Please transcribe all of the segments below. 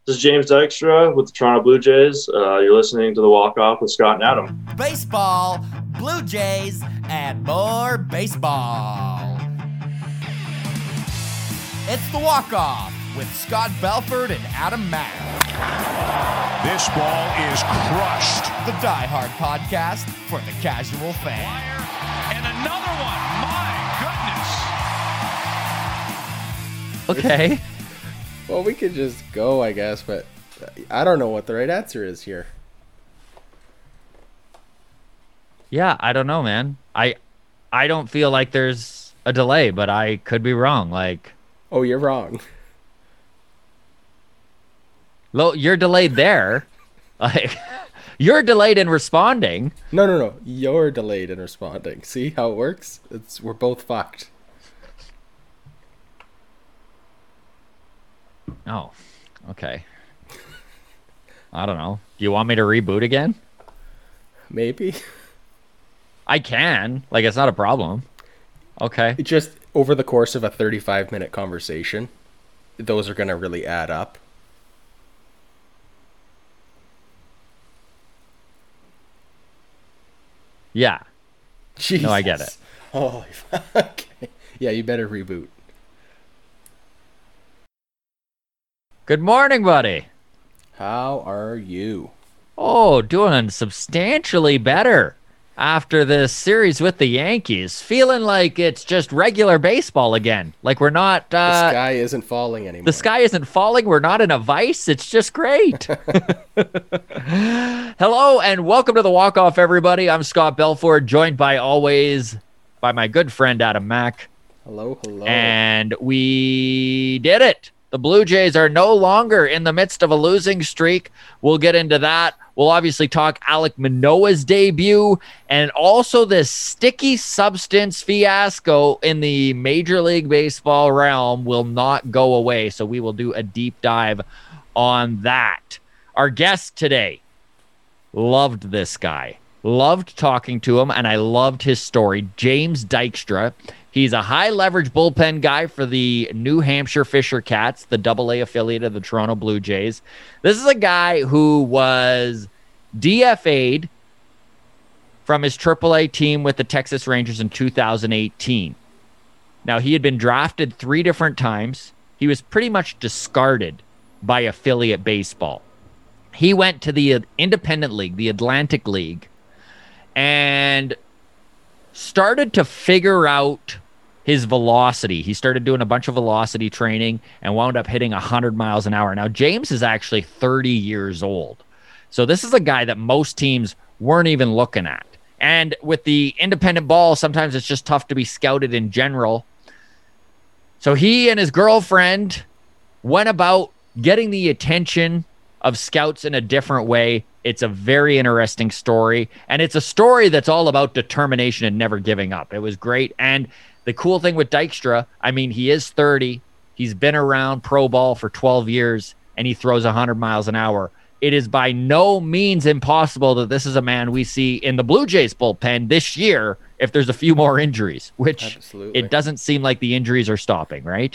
This is James Dykstra with the Toronto Blue Jays. You're listening to The Walk Off with Scott and Adam. Baseball, Blue Jays, and more baseball. It's The Walk Off with Scott Belford and Adam Mack. This ball is crushed. The Die Hard podcast for the casual fan. And another one. My goodness. Okay. Well, we could just go, I guess, but I don't know what the right answer is here. Yeah, I don't know, man. I don't feel like there's a delay, but I could be wrong. Like, Oh, you're wrong. you're delayed there. Like, you're delayed in responding. No. You're delayed in responding. See how it works? We're both fucked. Oh, okay. I don't know. Do you want me to reboot again? Maybe. I can. Like, it's not a problem. Okay. It just over the course of a 35-minute conversation, those are going to really add up. Yeah. Jesus. No, I get it. Holy fuck. Okay. Yeah, you better reboot. Good morning, buddy. How are you? Oh, doing substantially better after this series with the Yankees. Feeling like it's just regular baseball again. Like we're not... The sky isn't falling anymore. The sky isn't falling. We're not in a vice. It's just great. Hello and welcome to The Walk Off, everybody. I'm Scott Belford, joined by always by my good friend Adam Mack. Hello. And we did it. The Blue Jays are no longer in the midst of a losing streak. We'll get into that. We'll obviously talk Alek Manoah's debut and also this sticky substance fiasco in the Major League Baseball realm will not go away. So we will do a deep dive on that. Our guest today, loved this guy. Loved talking to him, and I loved his story. James Dykstra. He's a high-leverage bullpen guy for the New Hampshire Fisher Cats, the Double-A affiliate of the Toronto Blue Jays. This is a guy who was DFA'd from his Triple-A team with the Texas Rangers in 2018. Now, he had been drafted 3 different times. He was pretty much discarded by affiliate baseball. He went to the Independent League, the Atlantic League, and started to figure out his velocity. He started doing a bunch of velocity training and wound up hitting 100 miles an hour. Now, James is actually 30 years old. So this is a guy that most teams weren't even looking at. And with the independent ball, sometimes it's just tough to be scouted in general. So he and his girlfriend went about getting the attention of scouts in a different way. It's a very interesting story, and it's a story that's all about determination and never giving up. It was great, and the cool thing with Dykstra, I mean, he is 30. He's been around pro ball for 12 years, and he throws 100 miles an hour. It is by no means impossible that this is a man we see in the Blue Jays bullpen this year if there's a few more injuries, which Absolutely. It doesn't seem like the injuries are stopping, right?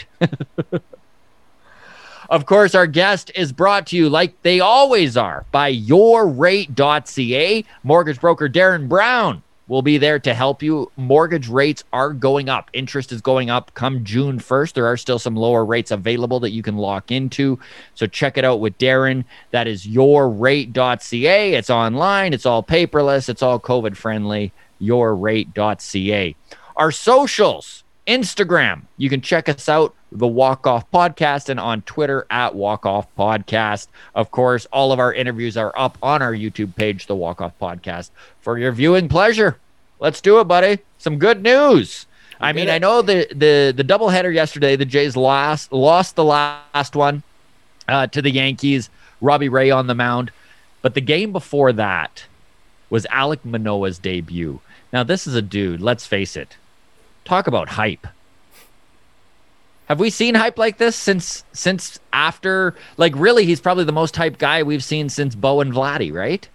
Of course, our guest is brought to you, like they always are, by yourrate.ca. Mortgage broker Darren Brown will be there to help you. Mortgage rates are going up. Interest is going up come June 1st. There are still some lower rates available that you can lock into. So check it out with Darren. That is yourrate.ca. It's online. It's all paperless. It's all COVID-friendly. Yourrate.ca. Our socials. Instagram, you can check us out, The Walk Off Podcast, and on Twitter at Walk Off Podcast. Of course, all of our interviews are up on our YouTube page, The Walk Off Podcast, for your viewing pleasure. Let's do it, buddy. Some good news. I know the doubleheader yesterday, the Jays lost the last one to the Yankees, Robbie Ray on the mound. But the game before that was Alek Manoah's debut. Now, this is a dude, let's face it. Talk about hype. Have we seen hype like this since after, like, really, he's probably the most hyped guy we've seen since Bo and Vladdy, right?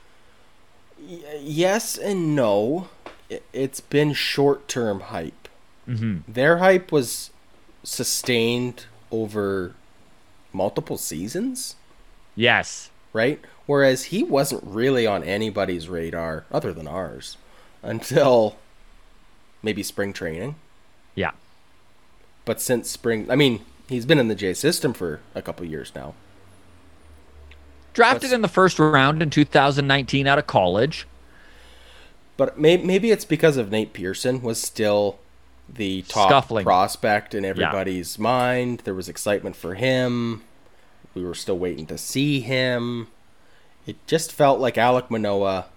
Yes and no. It's been short-term hype. Mm-hmm. Their hype was sustained over multiple seasons. Yes. Right? Whereas he wasn't really on anybody's radar other than ours until maybe spring training. Yeah. But since spring, I mean, he's been in the J system for a couple years now. Drafted in the first round in 2019 out of college. But maybe it's because of Nate Pearson was still the top prospect in everybody's mind. There was excitement for him. We were still waiting to see him. It just felt like Alek Manoah,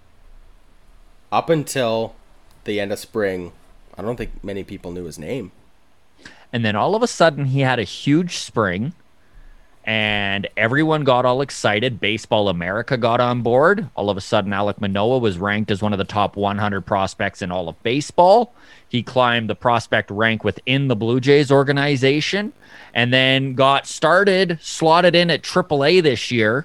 up until the end of spring, I don't think many people knew his name. And then all of a sudden he had a huge spring and everyone got all excited. Baseball America got on board. All of a sudden Alek Manoah was ranked as one of the top 100 prospects in all of baseball. He climbed the prospect rank within the Blue Jays organization and then got slotted in at AAA this year,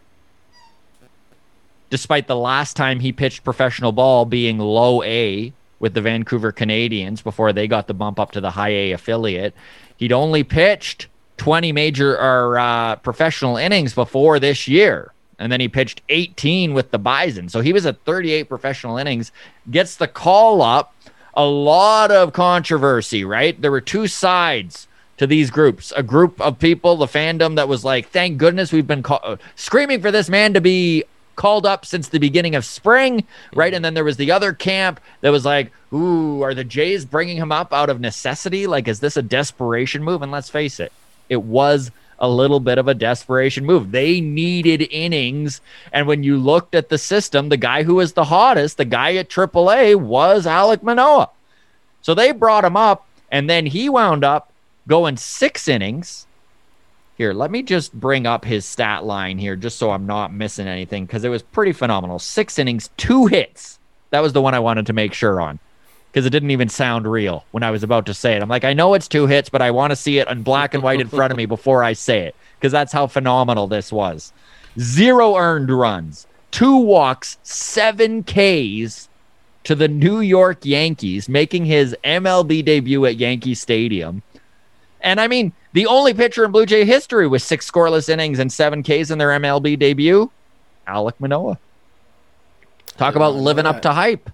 despite the last time he pitched professional ball being low A with the Vancouver Canadians before they got the bump up to the high A affiliate. He'd only pitched 20 major or professional innings before this year. And then he pitched 18 with the Bison. So he was at 38 professional innings, gets the call up. A lot of controversy, right? There were two sides to these groups. A group of people, the fandom that was like, thank goodness we've been screaming for this man to be called up since the beginning of spring, right? And then there was the other camp that was like, ooh, are the Jays bringing him up out of necessity? Like, is this a desperation move? And let's face it, it was a little bit of a desperation move. They needed innings. And when you looked at the system, the guy who was the hottest, the guy at AAA, was Alek Manoah. So they brought him up, and then he wound up going 6 innings. Here, let me just bring up his stat line here just so I'm not missing anything, because it was pretty phenomenal. 6 innings, 2 hits. That was the one I wanted to make sure on, because it didn't even sound real when I was about to say it. I'm like, I know it's 2 hits, but I want to see it in black and white in front of me before I say it, because that's how phenomenal this was. 0 earned runs, 2 walks, 7 Ks to the New York Yankees, making his MLB debut at Yankee Stadium. And I mean, the only pitcher in Blue Jay history with 6 scoreless innings and 7 Ks in their MLB debut, Alek Manoah. Talk about living up to hype.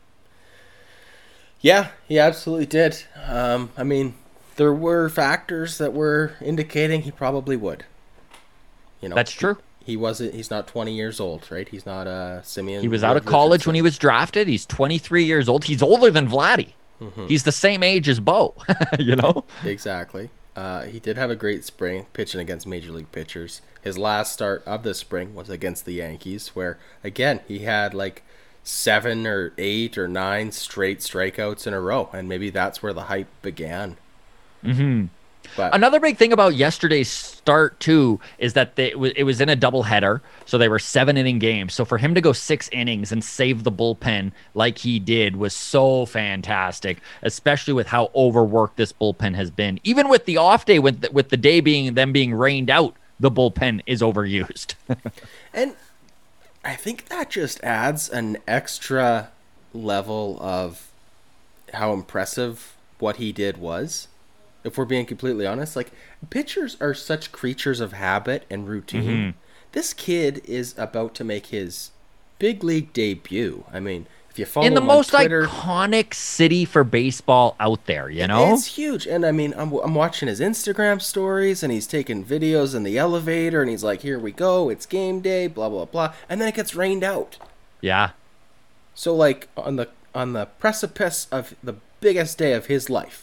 Yeah, he absolutely did. I mean, there were factors that were indicating he probably would. You know, that's true. He's not 20 years old, right? He's not Simeon. He was out of college when he was drafted. He's 23 years old. He's older than Vladdy. Mm-hmm. He's the same age as Bo, you know? Exactly. He did have a great spring pitching against major league pitchers. His last start of the spring was against the Yankees, where, again, he had like 7 or 8 or 9 straight strikeouts in a row, and maybe that's where the hype began. Mm-hmm. But another big thing about yesterday's start, too, is that it was in a doubleheader, so they were 7-inning games. So for him to go 6 innings and save the bullpen like he did was so fantastic, especially with how overworked this bullpen has been. Even with the off day, with the day being them being rained out, the bullpen is overused. And I think that just adds an extra level of how impressive what he did was. If we're being completely honest, like, pitchers are such creatures of habit and routine. Mm-hmm. This kid is about to make his big league debut. I mean, if you follow him on Twitter, in the most iconic city for baseball out there, you know? It's huge. And I mean, I'm watching his Instagram stories, and he's taking videos in the elevator, and he's like, here we go, it's game day, blah, blah, blah. And then it gets rained out. Yeah. So, like, on the precipice of the biggest day of his life,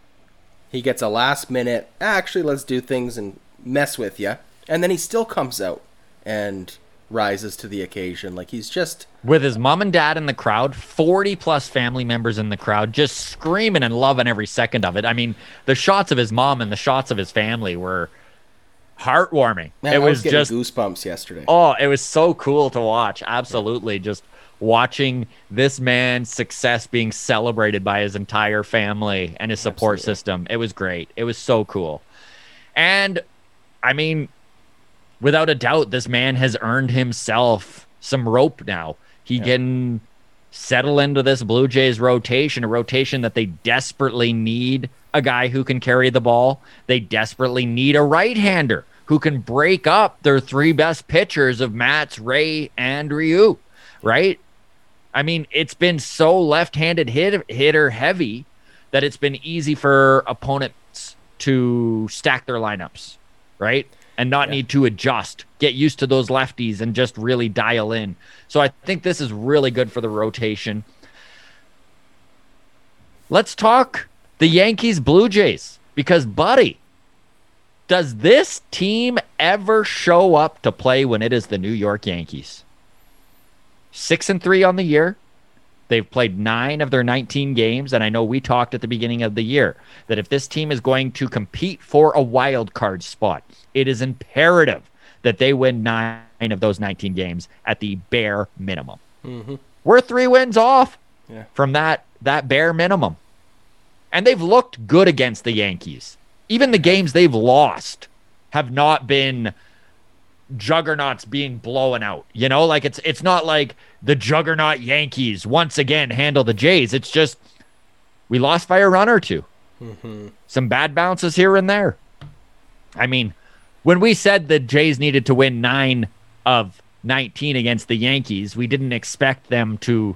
he gets a last minute, actually, let's do things and mess with you. And then he still comes out and rises to the occasion. Like, he's just... with his mom and dad in the crowd, 40-plus family members in the crowd, just screaming and loving every second of it. I mean, the shots of his mom and the shots of his family were heartwarming. Man, I was getting goosebumps yesterday. Oh, it was so cool to watch. Absolutely. Yeah. Just watching this man's success being celebrated by his entire family and his support system. It was great. It was so cool. And, I mean, without a doubt, this man has earned himself some rope now. He can settle into this Blue Jays rotation, a rotation that they desperately need a guy who can carry the ball. They desperately need a right-hander who can break up their three best pitchers of Mats, Ray, and Ryu, right? I mean, it's been so left-handed hitter heavy that it's been easy for opponents to stack their lineups, right? And not need to adjust, get used to those lefties and just really dial in. So I think this is really good for the rotation. Let's talk the Yankees Blue Jays, because, buddy, does this team ever show up to play when it is the New York Yankees? 6-3 on the year. They've played 9 of their 19 games, and I know we talked at the beginning of the year that if this team is going to compete for a wild card spot, it is imperative that they win 9 of those 19 games at the bare minimum. Mm-hmm. We're 3 wins off from that bare minimum. And they've looked good against the Yankees. Even the games they've lost have not been juggernauts being blown out. You know, like it's not like the juggernaut Yankees once again handle the Jays. It's just we lost by a run or two. Mm-hmm. Some bad bounces here and there. I mean, when we said the Jays needed to win 9 of 19 against the Yankees, we didn't expect them to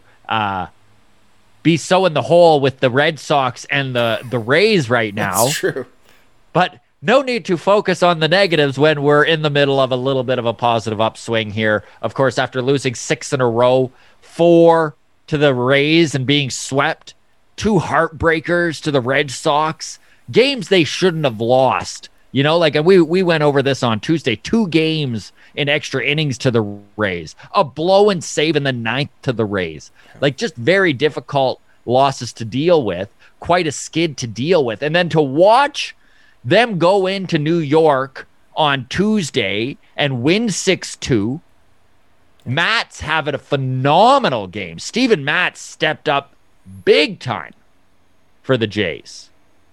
be so in the hole with the Red Sox and the Rays right now. That's true. But no need to focus on the negatives when we're in the middle of a little bit of a positive upswing here. Of course, after losing 6 in a row, 4 to the Rays and being swept, 2 heartbreakers to the Red Sox, games they shouldn't have lost. You know, like we went over this on Tuesday, 2 games in extra innings to the Rays, a blow and save in the 9th to the Rays. Like, just very difficult losses to deal with, quite a skid to deal with. And then to watch them go into New York on Tuesday and win 6-2. Matz having a phenomenal game. Steven Matz stepped up big time for the Jays.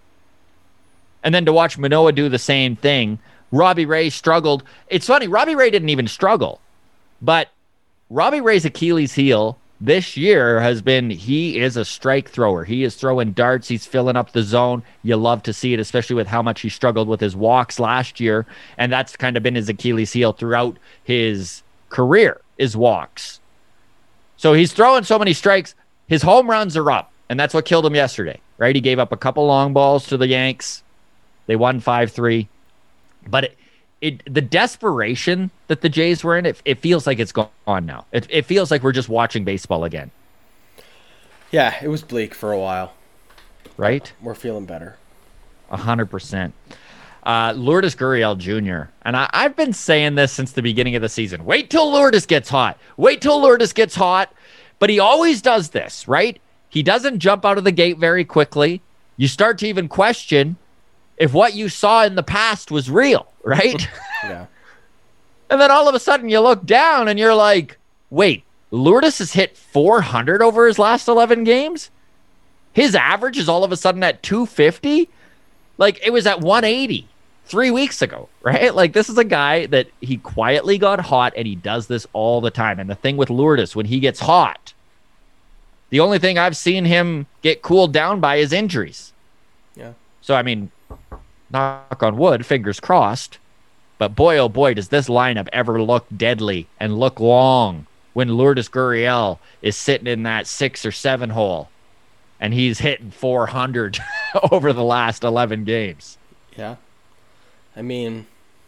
And then to watch Manoah do the same thing. Robbie Ray struggled. It's funny, Robbie Ray didn't even struggle. But Robbie Ray's Achilles heel this year has been, he is a strike thrower. He is throwing darts. He's filling up the zone. You love to see it, especially with how much he struggled with his walks last year. And that's kind of been his Achilles heel throughout his career, is walks. So he's throwing so many strikes. His home runs are up, and that's what killed him yesterday, right? He gave up a couple long balls to the Yanks. They won 5-3. But the desperation that the Jays were in, it feels like it's gone now. It feels like we're just watching baseball again. Yeah, it was bleak for a while. Right? We're feeling better. 100%. Lourdes Gurriel Jr. And I've been saying this since the beginning of the season. Wait till Lourdes gets hot. Wait till Lourdes gets hot. But he always does this, right? He doesn't jump out of the gate very quickly. You start to even question if what you saw in the past was real, right? Yeah. And then all of a sudden you look down and you're like, wait, Lourdes has hit 400 over his last 11 games? His average is all of a sudden at 250? Like, it was at 180 3 weeks ago, right? Like, this is a guy that he quietly got hot, and he does this all the time. And the thing with Lourdes, when he gets hot, the only thing I've seen him get cooled down by is injuries. Yeah. So, I mean, knock on wood, fingers crossed. But boy, oh boy, does this lineup ever look deadly and look long when Lourdes Gurriel is sitting in that 6 or 7 hole and he's hitting 400 over the last 11 games. Yeah. I mean,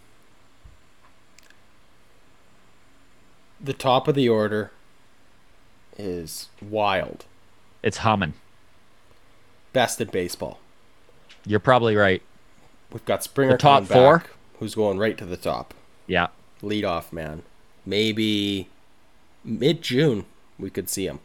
the top of the order is wild. It's humming. Best in baseball. You're probably right. We've got Springer the top coming 4, back, who's going right to the top. Yeah. Lead off man. Maybe mid-June we could see him.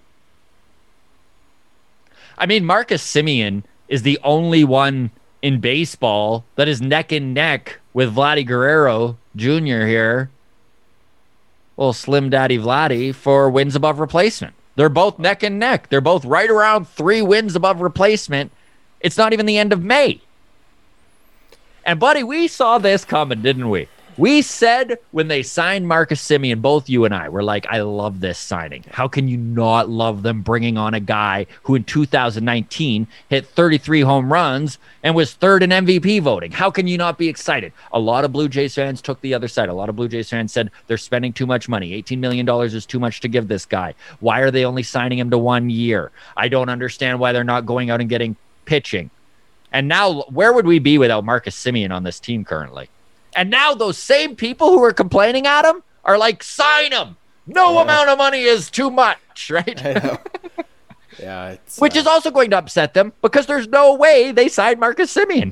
I mean, Marcus Semien is the only one in baseball that is neck and neck with Vladdy Guerrero Jr. here. Well, Slim Daddy Vladdy for wins above replacement. They're both neck and neck. They're both right around 3 wins above replacement. It's not even the end of May. And, buddy, we saw this coming, didn't we? We said when they signed Marcus Semien, both you and I were like, I love this signing. How can you not love them bringing on a guy who in 2019 hit 33 home runs and was third in MVP voting? How can you not be excited? A lot of Blue Jays fans took the other side. A lot of Blue Jays fans said they're spending too much money. $18 million is too much to give this guy. Why are they only signing him to 1 year? I don't understand why they're not going out and getting pitching. And now, where would we be without Marcus Semien on this team currently? And now those same people who are complaining at him are like, sign him. No amount of money is too much, right? I know. Yeah, it's, Which is also going to upset them because there's no way they signed Marcus Semien.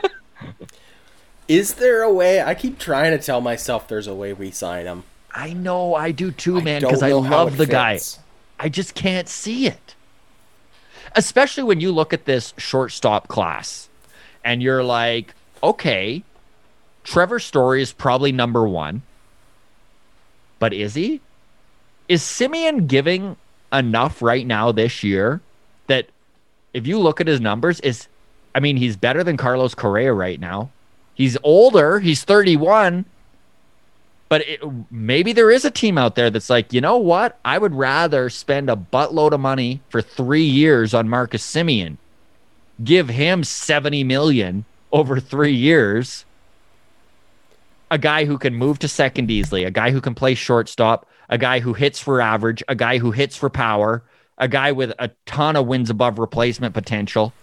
Is there a way? I keep trying to tell myself there's a way we sign him. I know I do too, man, don't because I know how love it the guy. fits. I just can't see it. Especially when you look at this shortstop class and you're like, okay, Trevor Story is probably number one, but is he? Is Semien giving enough right now this year that if you look at his numbers, he's better than Carlos Correa right now. He's older. He's 31. But maybe there is a team out there that's like, you know what? I would rather spend a buttload of money for 3 years on Marcus Semien. Give him $70 million over 3 years. A guy who can move to second easily, a guy who can play shortstop, a guy who hits for average, a guy who hits for power, a guy with a ton of wins above replacement potential.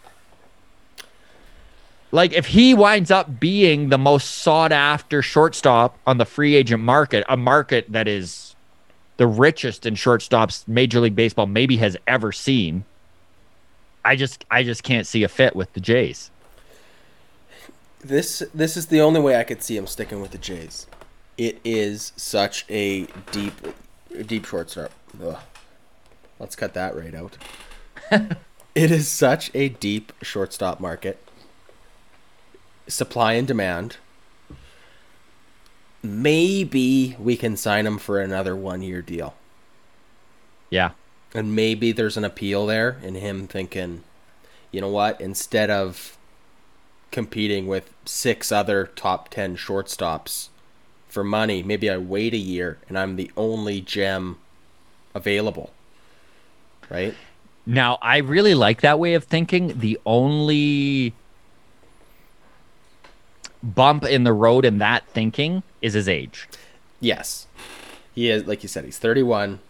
Like, if he winds up being the most sought-after shortstop on the free agent market, a market that is the richest in shortstops Major League Baseball maybe has ever seen, I just can't see a fit with the Jays. This is the only way I could see him sticking with the Jays. It is such a deep shortstop. Ugh. Let's cut that right out. It is such a deep shortstop market. Supply and demand. Maybe we can sign him for another 1-year deal. Yeah. And maybe there's an appeal there in him thinking, you know what, instead of competing with 6 other top 10 shortstops for money, maybe I wait a year and I'm the only gem available. Right? Now, I really like that way of thinking. The only bump in the road in that thinking is his age. Yes. He is, like you said, he's 31.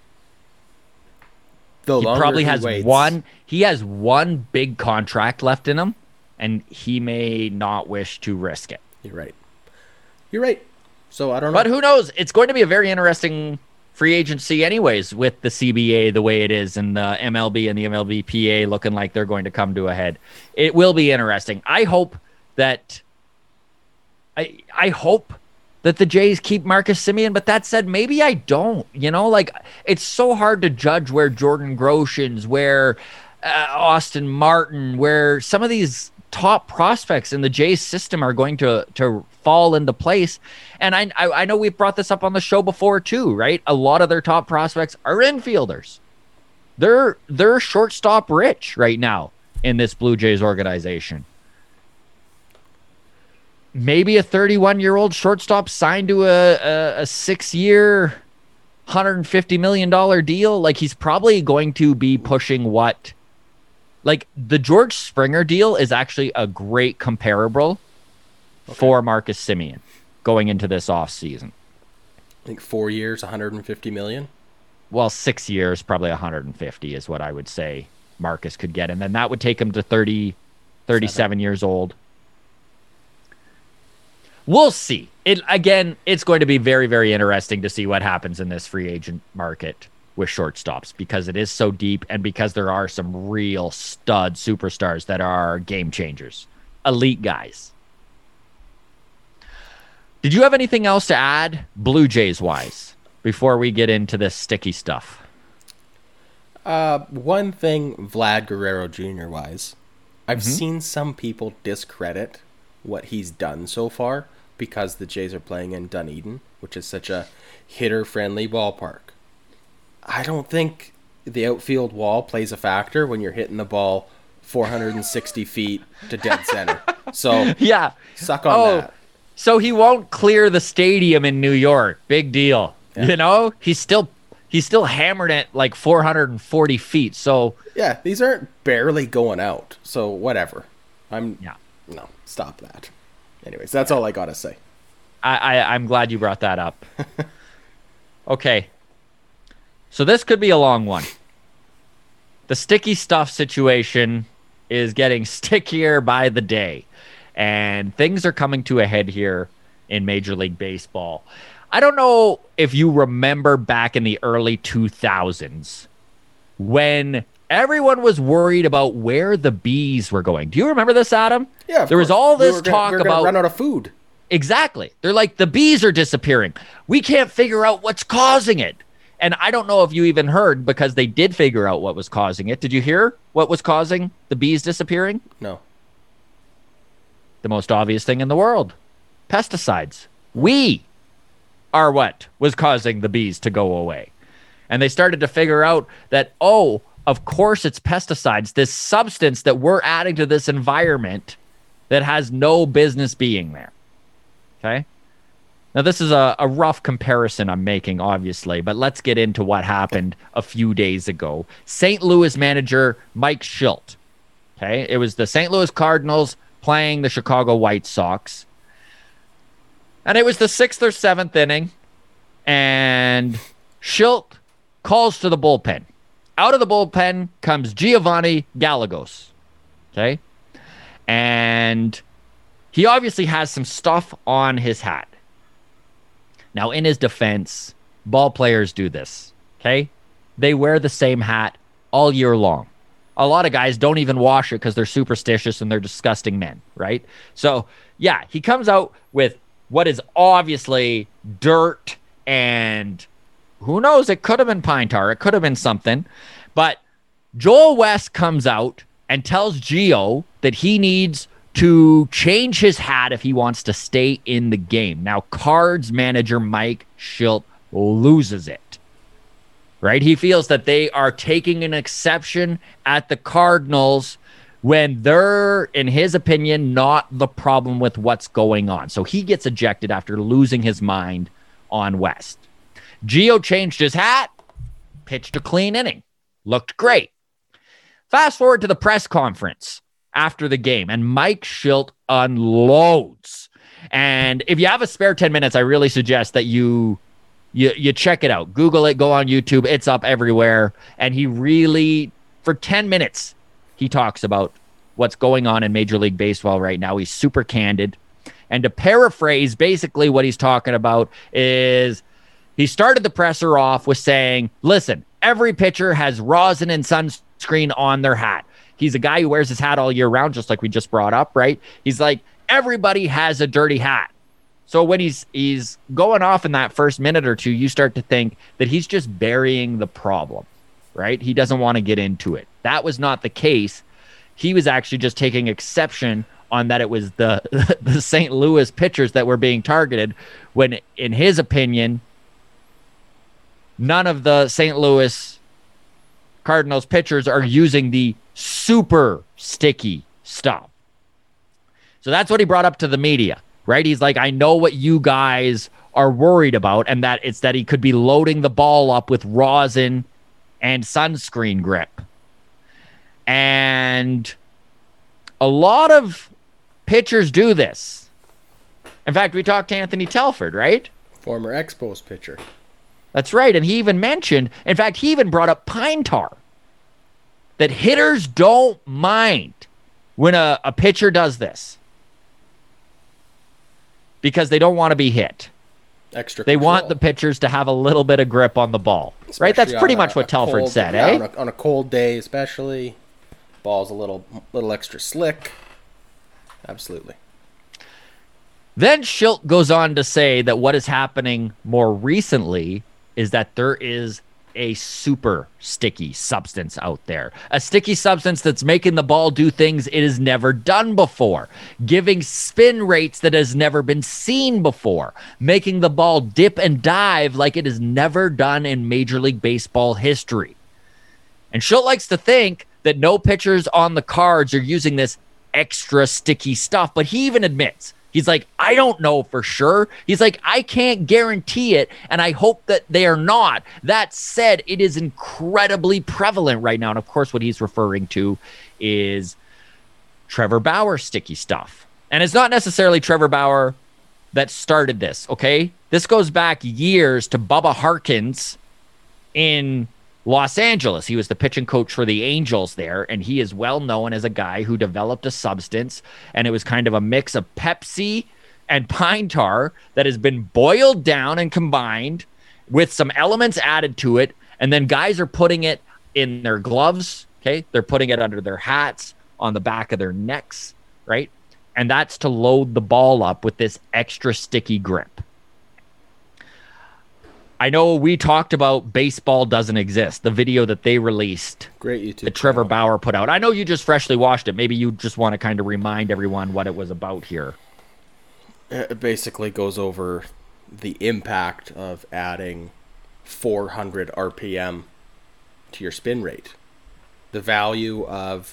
He probably has one big contract left in him, and he may not wish to risk it. You're right. So I don't know. But who knows? It's going to be a very interesting free agency anyways, with the CBA the way it is and the MLB and the MLBPA looking like they're going to come to a head. It will be interesting. I hope that the Jays keep Marcus Semien, but that said, maybe I don't. You know, like, it's so hard to judge where Jordan Groshans, where Austin Martin, where some of these top prospects in the Jays system are going to fall into place. And I know we've brought this up on the show before too, right? A lot of their top prospects are infielders. They're shortstop rich right now in this Blue Jays organization. Maybe a 31-year-old shortstop signed to a 6-year, $150 million deal. Like, he's probably going to be pushing what? Like, the George Springer deal is actually a great comparable for Marcus Semien going into this offseason. I think 4 years, $150 million. Well, 6 years, probably 150 is what I would say Marcus could get. And then that would take him to 37 years old. We'll see. It's going to be very, very interesting to see what happens in this free agent market with shortstops, because it is so deep and because there are some real stud superstars that are game changers, elite guys. Did you have anything else to add, Blue Jays wise, before we get into this sticky stuff? One thing, Vlad Guerrero Jr. wise, I've seen some people discredit what he's done so far because the Jays are playing in Dunedin, which is such a hitter-friendly ballpark. I don't think the outfield wall plays a factor when you're hitting the ball 460 feet to dead center. So yeah, suck on that. So he won't clear the stadium in New York. Big deal. Yeah. You know, he's still hammered at like 440 feet. So Yeah, these aren't barely going out. So whatever. Yeah. No, stop that. Anyways, that's all I gotta say. I'm glad you brought that up. Okay. So this could be a long one. The sticky stuff situation is getting stickier by the day. And things are coming to a head here in Major League Baseball. I don't know if you remember back in the early 2000s when everyone was worried about where the bees were going. Do you remember this, Adam? Yeah, of there was course. all this we talk were gonna about run out of food. Exactly. They're like, the bees are disappearing. We can't figure out what's causing it. And I don't know if you even heard, because they did figure out what was causing it. Did you hear what was causing the bees disappearing? No. The most obvious thing in the world. Pesticides. We are what was causing the bees to go away. And they started to figure out that, oh, of course it's pesticides, this substance that we're adding to this environment that has no business being there. Okay? Now, this is a rough comparison I'm making, obviously, but let's get into what happened a few days ago. St. Louis manager Mike Shildt. Okay? It was the St. Louis Cardinals playing the Chicago White Sox. And it was the 6th or 7th inning, and Shildt calls to the bullpen. Out of the bullpen comes Giovanni Gallegos. Okay? And he obviously has some stuff on his hat. Now, in his defense, ball players do this. Okay? They wear the same hat all year long. A lot of guys don't even wash it because they're superstitious and they're disgusting men, right? So, yeah, he comes out with what is obviously dirt, and who knows, it could have been pine tar, it could have been something. But Joel West comes out and tells Gio that he needs to change his hat if he wants to stay in the game. Now, Cards manager Mike Shildt loses it. Right? He feels that they are taking an exception at the Cardinals when they're, in his opinion, not the problem with what's going on. So he gets ejected after losing his mind on West. Gio changed his hat, pitched a clean inning, looked great. Fast forward to the press conference after the game, and Mike Shildt unloads. And if you have a spare 10 minutes, I really suggest that you check it out. Google it, go on YouTube. It's up everywhere. And he really, for 10 minutes, he talks about what's going on in Major League Baseball right now. He's super candid. And to paraphrase, basically what he's talking about is he started the presser off with saying, listen, every pitcher has rosin and sunscreen on their hat. He's a guy who wears his hat all year round, just like we just brought up, right? He's like, everybody has a dirty hat. So when he's going off in that first minute or two, you start to think that he's just burying the problem, right? He doesn't want to get into it. That was not the case. He was actually just taking exception on that it was the St. Louis pitchers that were being targeted when, in his opinion, none of the St. Louis Cardinals pitchers are using the super sticky stuff. So that's what he brought up to the media. Right? He's like, I know what you guys are worried about, and that it's that he could be loading the ball up with rosin and sunscreen grip. And a lot of pitchers do this. In fact, we talked to Anthony Telford, right? Former Expos pitcher. That's right. And he even mentioned, in fact, he even brought up pine tar. That hitters don't mind when a pitcher does this. Because they don't want to be hit. Extra They control. want the pitchers to have a little bit of grip on the ball. Right? That's Especially pretty on much what Telford cold- said, yeah, eh? on a cold day, especially. Ball's a little extra slick. Absolutely. Then Shildt goes on to say that what is happening more recently is that there is a super sticky substance out there. A sticky substance that's making the ball do things it has never done before, giving spin rates that has never been seen before, making the ball dip and dive like it has never done in Major League Baseball history. And Shildt likes to think that no pitchers on the Cards are using this extra sticky stuff, but he even admits He's like, I don't know for sure. He's like, I can't guarantee it, and I hope that they are not. That said, it is incredibly prevalent right now. And of course, what he's referring to is Trevor Bauer sticky stuff. And it's not necessarily Trevor Bauer that started this, okay? This goes back years to Bubba Harkins in Los Angeles. He was the pitching coach for the Angels there, and he is well known as a guy who developed a substance, and it was kind of a mix of Pepsi and pine tar that has been boiled down and combined with some elements added to it, and then guys are putting it in their gloves, okay? They're putting it under their hats, on the back of their necks, right? And that's to load the ball up with this extra sticky grip. I know we talked about Baseball Doesn't Exist, the video that they released. Great YouTube. That Trevor Bauer put out. I know you just freshly watched it. Maybe you just want to kind of remind everyone what it was about here. It basically goes over the impact of adding 400 RPM to your spin rate. The value of,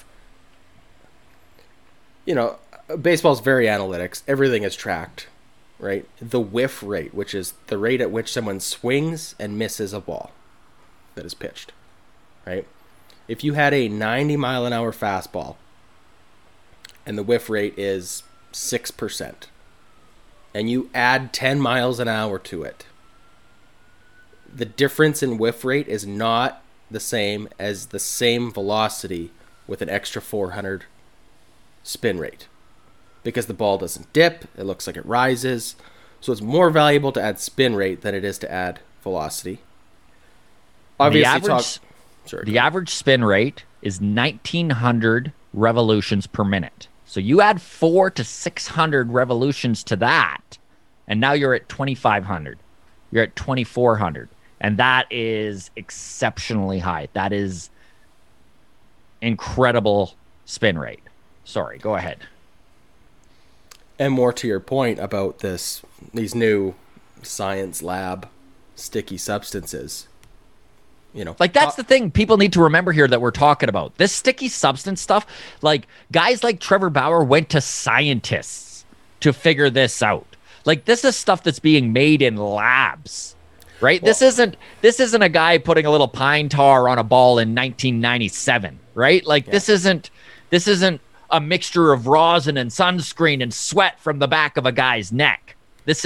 baseball's very analytics. Everything is tracked. Right? The whiff rate, which is the rate at which someone swings and misses a ball that is pitched. Right? If you had a 90-mile-an-hour fastball and the whiff rate is 6%, and you add 10 miles an hour to it, the difference in whiff rate is not the same as the same velocity with an extra 400 spin rate. Because the ball doesn't dip, it looks like it rises. So it's more valuable to add spin rate than it is to add velocity. Obviously, the average spin rate is 1,900 revolutions per minute. So you add 400 to 600 revolutions to that, and now you're at 2,500. You're at 2,400. And that is exceptionally high. That is incredible spin rate. Sorry, go ahead. And more to your point about these new science lab sticky substances, Like, that's the thing people need to remember here that we're talking about. This sticky substance stuff, like, guys like Trevor Bauer went to scientists to figure this out. Like, this is stuff that's being made in labs, right? Well, this isn't a guy putting a little pine tar on a ball in 1997, right? Like, this isn't a mixture of rosin and sunscreen and sweat from the back of a guy's neck.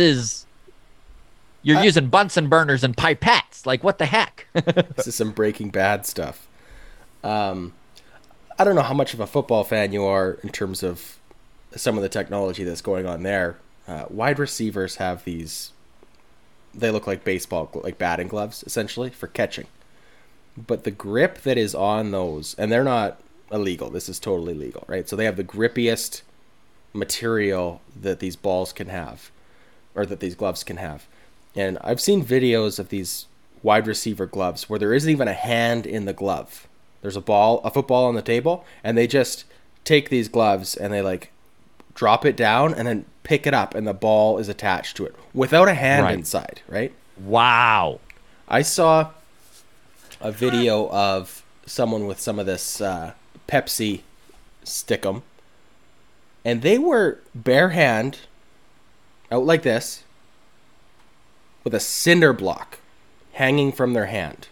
You're using Bunsen burners and pipettes. Like, what the heck? This is some Breaking Bad stuff. I don't know how much of a football fan you are in terms of some of the technology that's going on there. Wide receivers have these, they look like like batting gloves, essentially, for catching. But the grip that is on those, and they're not illegal. This is totally legal, right? So they have the grippiest material that these balls can have, or that these gloves can have. And I've seen videos of these wide receiver gloves where there isn't even a hand in the glove. There's a football on the table, and they just take these gloves and they like drop it down and then pick it up, and the ball is attached to it without a hand inside, right? Wow. I saw a video of someone with some of this Pepsi Stickum, and they were bare hand out like this with a cinder block hanging from their hand.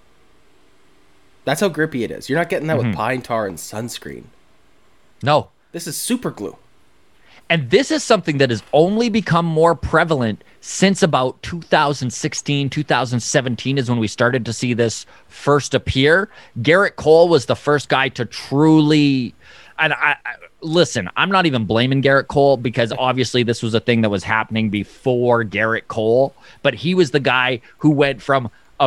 That's how grippy it is. You're not getting that with pine tar and sunscreen. No. This is super glue. And this is something that has only become more prevalent since about 2016, 2017 is when we started to see this first appear. Garrett Cole was the first guy to truly, and listen, I'm not even blaming Garrett Cole because obviously this was a thing that was happening before Garrett Cole, but he was the guy who went from a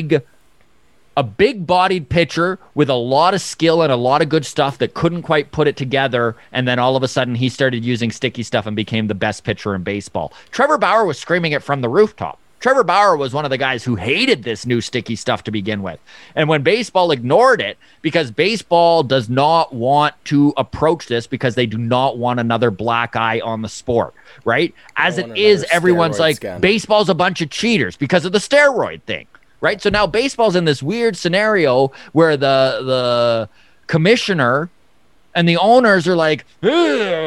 big-bodied pitcher with a lot of skill and a lot of good stuff that couldn't quite put it together, and then all of a sudden he started using sticky stuff and became the best pitcher in baseball. Trevor Bauer was screaming it from the rooftop. Trevor Bauer was one of the guys who hated this new sticky stuff to begin with. And when baseball ignored it, because baseball does not want to approach this because they do not want another black eye on the sport, right? As it is, everyone's like, baseball's a bunch of cheaters because of the steroid thing. Right, so now baseball's in this weird scenario where the commissioner and the owners are like,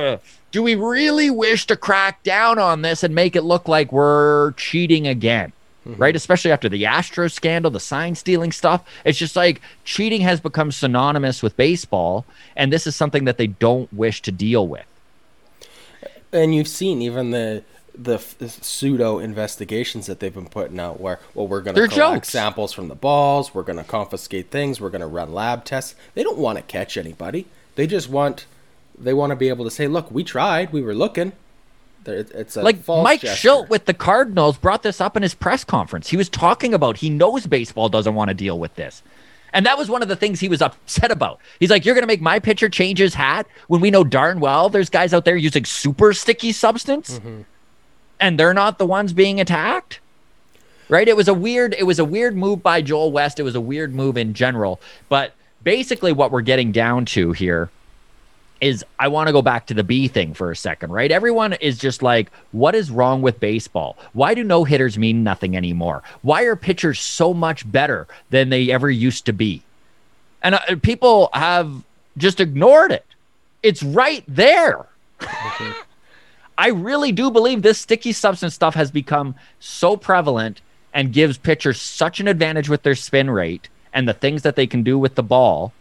do we really wish to crack down on this and make it look like we're cheating again? Right? Especially after the Astros scandal, the sign stealing stuff. It's just like cheating has become synonymous with baseball, and this is something that they don't wish to deal with. And you've seen even the pseudo investigations that they've been putting out where, well, we're going to collect samples from the balls, we're going to confiscate things, we're going to run lab tests. They don't want to catch anybody. They want to be able to say, look, we tried, we were looking. It's a like false Mike gesture. Schilt with the Cardinals brought this up in his press conference. He was talking about he knows baseball doesn't want to deal with this. And that was one of the things he was upset about. He's like, you're going to make my pitcher change his hat when we know darn well there's guys out there using super sticky substance and they're not the ones being attacked. Right? It was a weird move by Joel West. It was a weird move in general. But basically what we're getting down to here is I want to go back to the B thing for a second, right? Everyone is just like, what is wrong with baseball? Why do no hitters mean nothing anymore? Why are pitchers so much better than they ever used to be? And people have just ignored it. It's right there. I really do believe this sticky substance stuff has become so prevalent and gives pitchers such an advantage with their spin rate and the things that they can do with the ball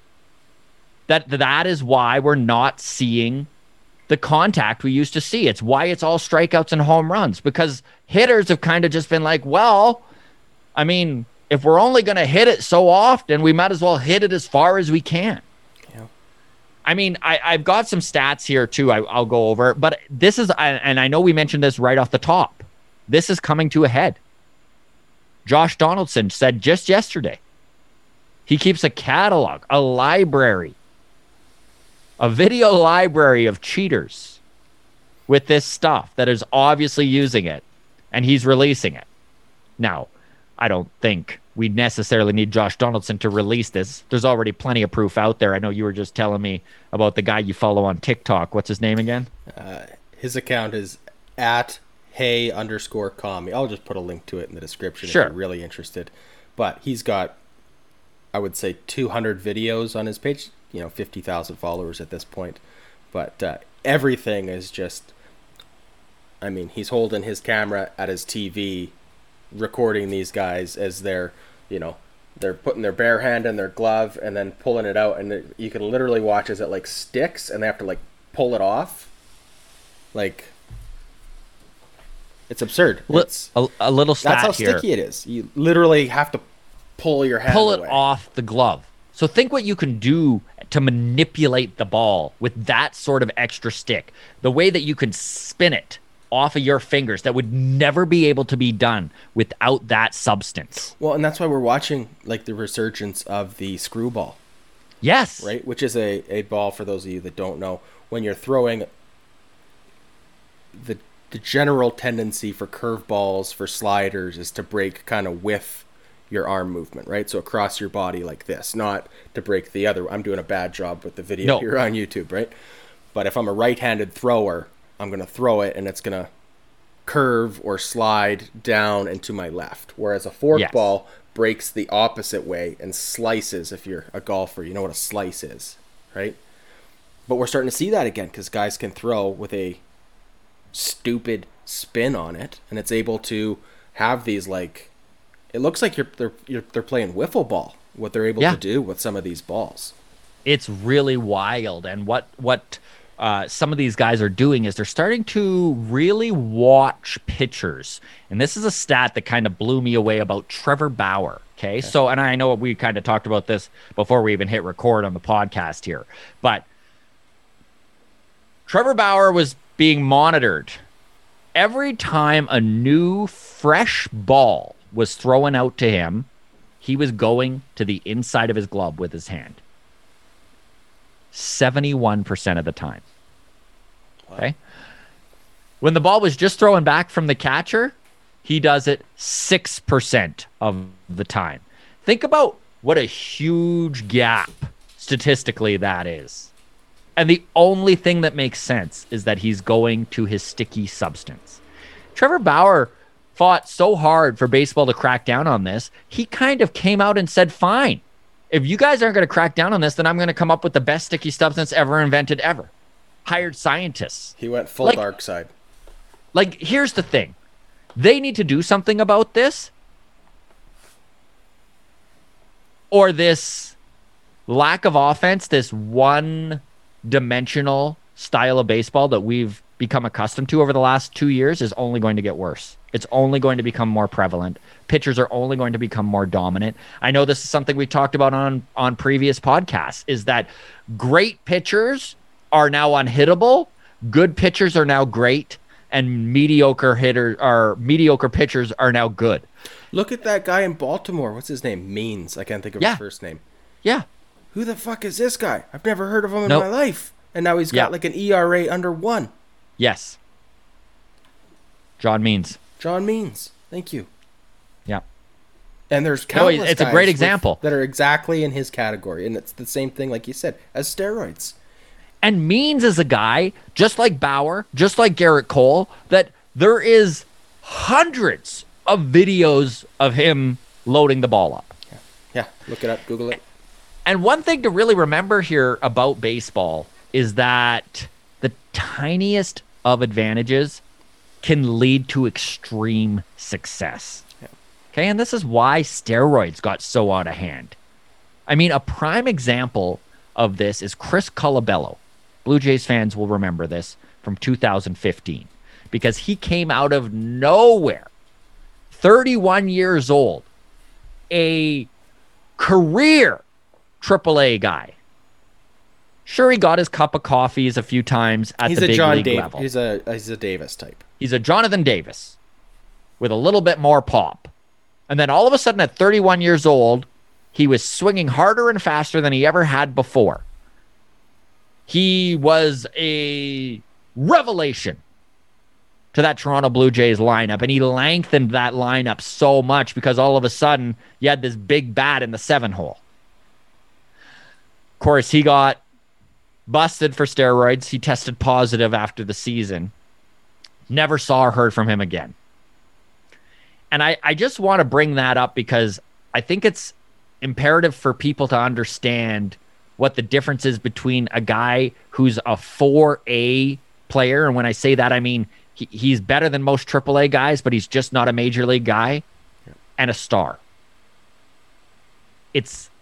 that is why we're not seeing the contact we used to see. It's why it's all strikeouts and home runs, because hitters have kind of just been like, well, I mean, if we're only going to hit it so often, we might as well hit it as far as we can. Yeah. I mean, I've got some stats here too. I'll go over, but this is, and I know we mentioned this right off the top. This is coming to a head. Josh Donaldson said just yesterday, he keeps a catalog, a library, a video library of cheaters with this stuff that is obviously using it, and he's releasing it. Now, I don't think we necessarily need Josh Donaldson to release this. There's already plenty of proof out there. I know you were just telling me about the guy you follow on TikTok. What's his name again? His account is @hey_commie. I'll just put a link to it in the description if you're really interested. But he's got, I would say, 200 videos on his page. 50,000 followers at this point. But everything is just, I mean, he's holding his camera at his TV, recording these guys as they're putting their bare hand in their glove and then pulling it out. And you can literally watch as it like sticks and they have to like pull it off. Like, it's absurd. It's a little stat That's how here. sticky it is. You literally have to pull your hand Pull it away. off the glove. So think what you can do to manipulate the ball with that sort of extra stick. The way that you can spin it off of your fingers that would never be able to be done without that substance. Well, and that's why we're watching like the resurgence of the screwball. Yes. Right? Which is a ball, for those of you that don't know, when you're throwing, the general tendency for curveballs, for sliders, is to break kind of with your arm movement, right? So across your body like this, not to break the other. I'm doing a bad job with the video here on YouTube, right? But if I'm a right-handed thrower, I'm going to throw it and it's going to curve or slide down and to my left. Whereas a fork ball breaks the opposite way and slices. If you're a golfer, you know what a slice is, right? But we're starting to see that again because guys can throw with a stupid spin on it, and it's able to have these like, it looks like they're playing wiffle ball, what they're able to do with some of these balls. It's really wild. And what some of these guys are doing is they're starting to really watch pitchers. And this is a stat that kind of blew me away about Trevor Bauer. Okay. So, and I know we kind of talked about this before we even hit record on the podcast here, but Trevor Bauer was being monitored. Every time a new fresh ball was thrown out to him, he was going to the inside of his glove with his hand. 71% of the time. Wow. Okay. When the ball was just thrown back from the catcher, he does it 6% of the time. Think about what a huge gap statistically that is. And the only thing that makes sense is that he's going to his sticky substance. Trevor Bauer fought so hard for baseball to crack down on this. He kind of came out and said, fine, if you guys aren't going to crack down on this, then I'm going to come up with the best sticky substance ever invented ever. hired scientists. He went full Like- dark side. Like, here's the thing. They need to do something about this, or this lack of offense, this one-dimensional style of baseball that we've become accustomed to over the last 2 years is only going to get worse. It's only going to become more prevalent. Pitchers are only going to become more dominant. I know this is something we talked about on previous podcasts, is that great pitchers are now unhittable, good pitchers are now great, and mediocre pitchers are now good. Look at that guy in Baltimore. What's his name? Means. I can't think of Yeah. his first name. Yeah. Who the fuck is this guy? I've never heard of him in Nope. my life. And now he's got Yeah. like an ERA under 1. Yes. John Means. John Means. Thank you. Yeah. And there's No, countless it's a guys great example. that are exactly in his category. And it's the same thing, like you said, as steroids. And Means is a guy, just like Bauer, just like Garrett Cole, that there is hundreds of videos of him loading the ball up. Yeah, look it up, Google it. And one thing to really remember here about baseball is that the tiniest of advantages can lead to extreme success. Okay, and this is why steroids got so out of hand. I mean, a prime example of this is Chris Colabello. Blue Jays fans will remember this from 2015 because he came out of nowhere, 31 years old, a career AAA guy. Sure, he got his cup of coffees a few times at the big league level. He's a Davis type. He's a Jonathan Davis with a little bit more pop. And then all of a sudden at 31 years old, he was swinging harder and faster than he ever had before. He was a revelation to that Toronto Blue Jays lineup, and he lengthened that lineup so much because all of a sudden you had this big bat in the 7-hole. Of course, he got busted for steroids. He tested positive after the season. Never saw or heard from him again. And I just want to bring that up because I think it's imperative for people to understand what the difference is between a guy who's a 4A player. And when I say that, I mean he's better than most AAA guys, but he's just not a major league guy, and a star. It's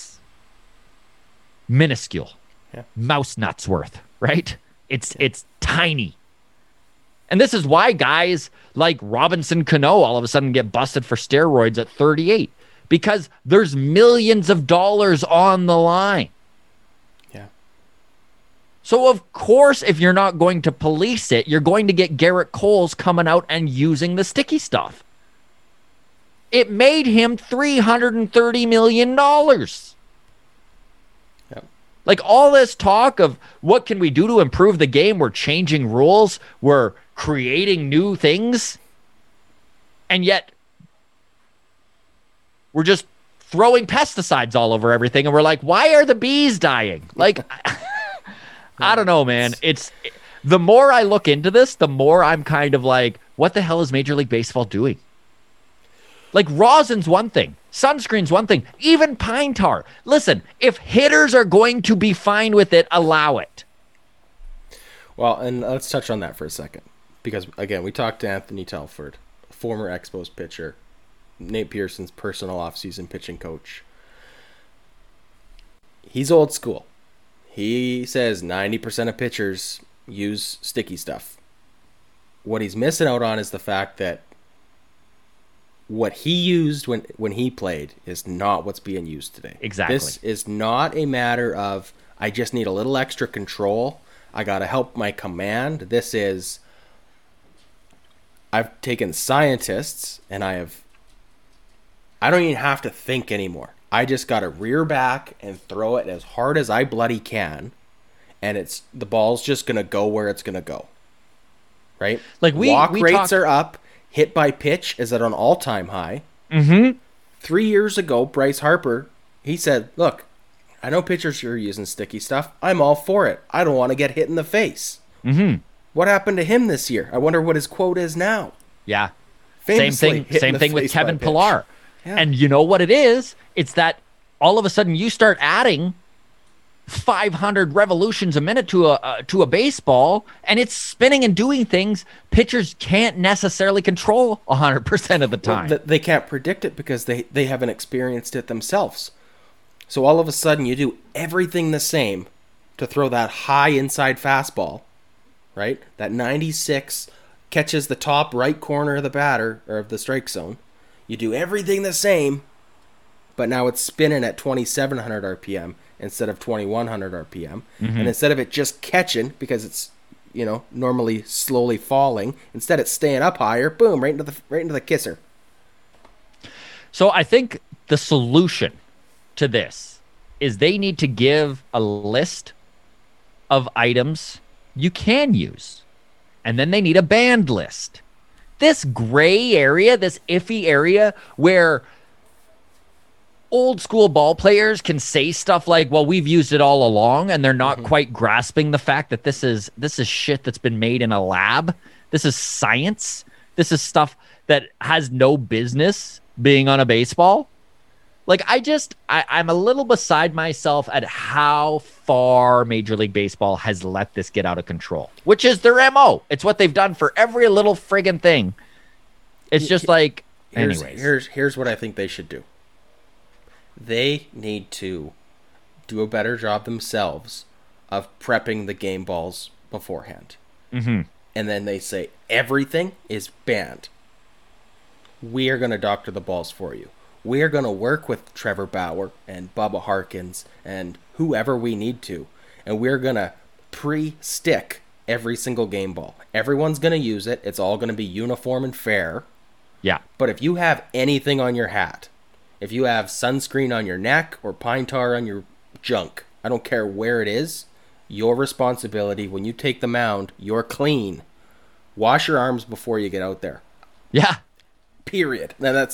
minuscule. Yeah. Mouse nuts worth, right? It's tiny. And this is why guys like Robinson Cano all of a sudden get busted for steroids at 38, because there's millions of dollars on the line. Yeah. So of course, if you're not going to police it, you're going to get Garrett Coles coming out and using the sticky stuff. It made him $330 million. Like all this talk of what can we do to improve the game? We're changing rules. We're creating new things. And yet we're just throwing pesticides all over everything. And we're like, why are the bees dying? Like, I don't know, man. It's the more I look into this, the more I'm kind of like, what the hell is Major League Baseball doing? Like rosin's one thing, sunscreen's one thing, even pine tar. Listen, if hitters are going to be fine with it, allow it. Well, and let's touch on that for a second. Because, again, we talked to Anthony Telford, former Expos pitcher, Nate Pearson's personal offseason pitching coach. He's old school. He says 90% of pitchers use sticky stuff. What he's missing out on is the fact that what he used when he played is not what's being used today. Exactly. This is not a matter of, I just need a little extra control. I got to help my command. This is, I've taken scientists and I don't even have to think anymore. I just got to rear back and throw it as hard as I bloody can. And the ball's just going to go where it's going to go. Right? Like walk rates are up. Hit by pitch is at an all-time high. Mm-hmm. 3 years ago, Bryce Harper, he said, look, I know pitchers are using sticky stuff. I'm all for it. I don't want to get hit in the face. Mm-hmm. What happened to him this year? I wonder what his quote is now. Yeah. Famously Same thing with Kevin Pillar. Yeah. And you know what it is? It's that all of a sudden you start adding 500 revolutions a minute to a baseball, and it's spinning and doing things pitchers can't necessarily control 100% of the time. They can't predict it because they haven't experienced it themselves. So all of a sudden you do everything the same to throw that high inside fastball, right? That 96 catches the top right corner of the batter or of the strike zone. You do everything the same, but now it's spinning at 2,700 RPM instead of 2,100 RPM. Mm-hmm. And instead of it just catching, because it's, normally slowly falling, instead it's staying up higher, boom, right into the kisser. So I think the solution to this is they need to give a list of items you can use. And then they need a banned list. This gray area, this iffy area where old school ball players can say stuff like, well, we've used it all along, and they're not quite grasping the fact that this is shit that's been made in a lab. This is science. This is stuff that has no business being on a baseball. Like, I'm a little beside myself at how far Major League Baseball has let this get out of control, which is their MO. It's what they've done for every little friggin' thing. It's just like, anyways. Here's what I think they should do. They need to do a better job themselves of prepping the game balls beforehand. Mm-hmm. And then they say, everything is banned. We are going to doctor the balls for you. We are going to work with Trevor Bauer and Bubba Harkins and whoever we need to. And we're going to pre-stick every single game ball. Everyone's going to use it. It's all going to be uniform and fair. Yeah. But if you have anything on your hat, if you have sunscreen on your neck or pine tar on your junk, I don't care where it is, your responsibility. When you take the mound, you're clean. Wash your arms before you get out there. Yeah. Period.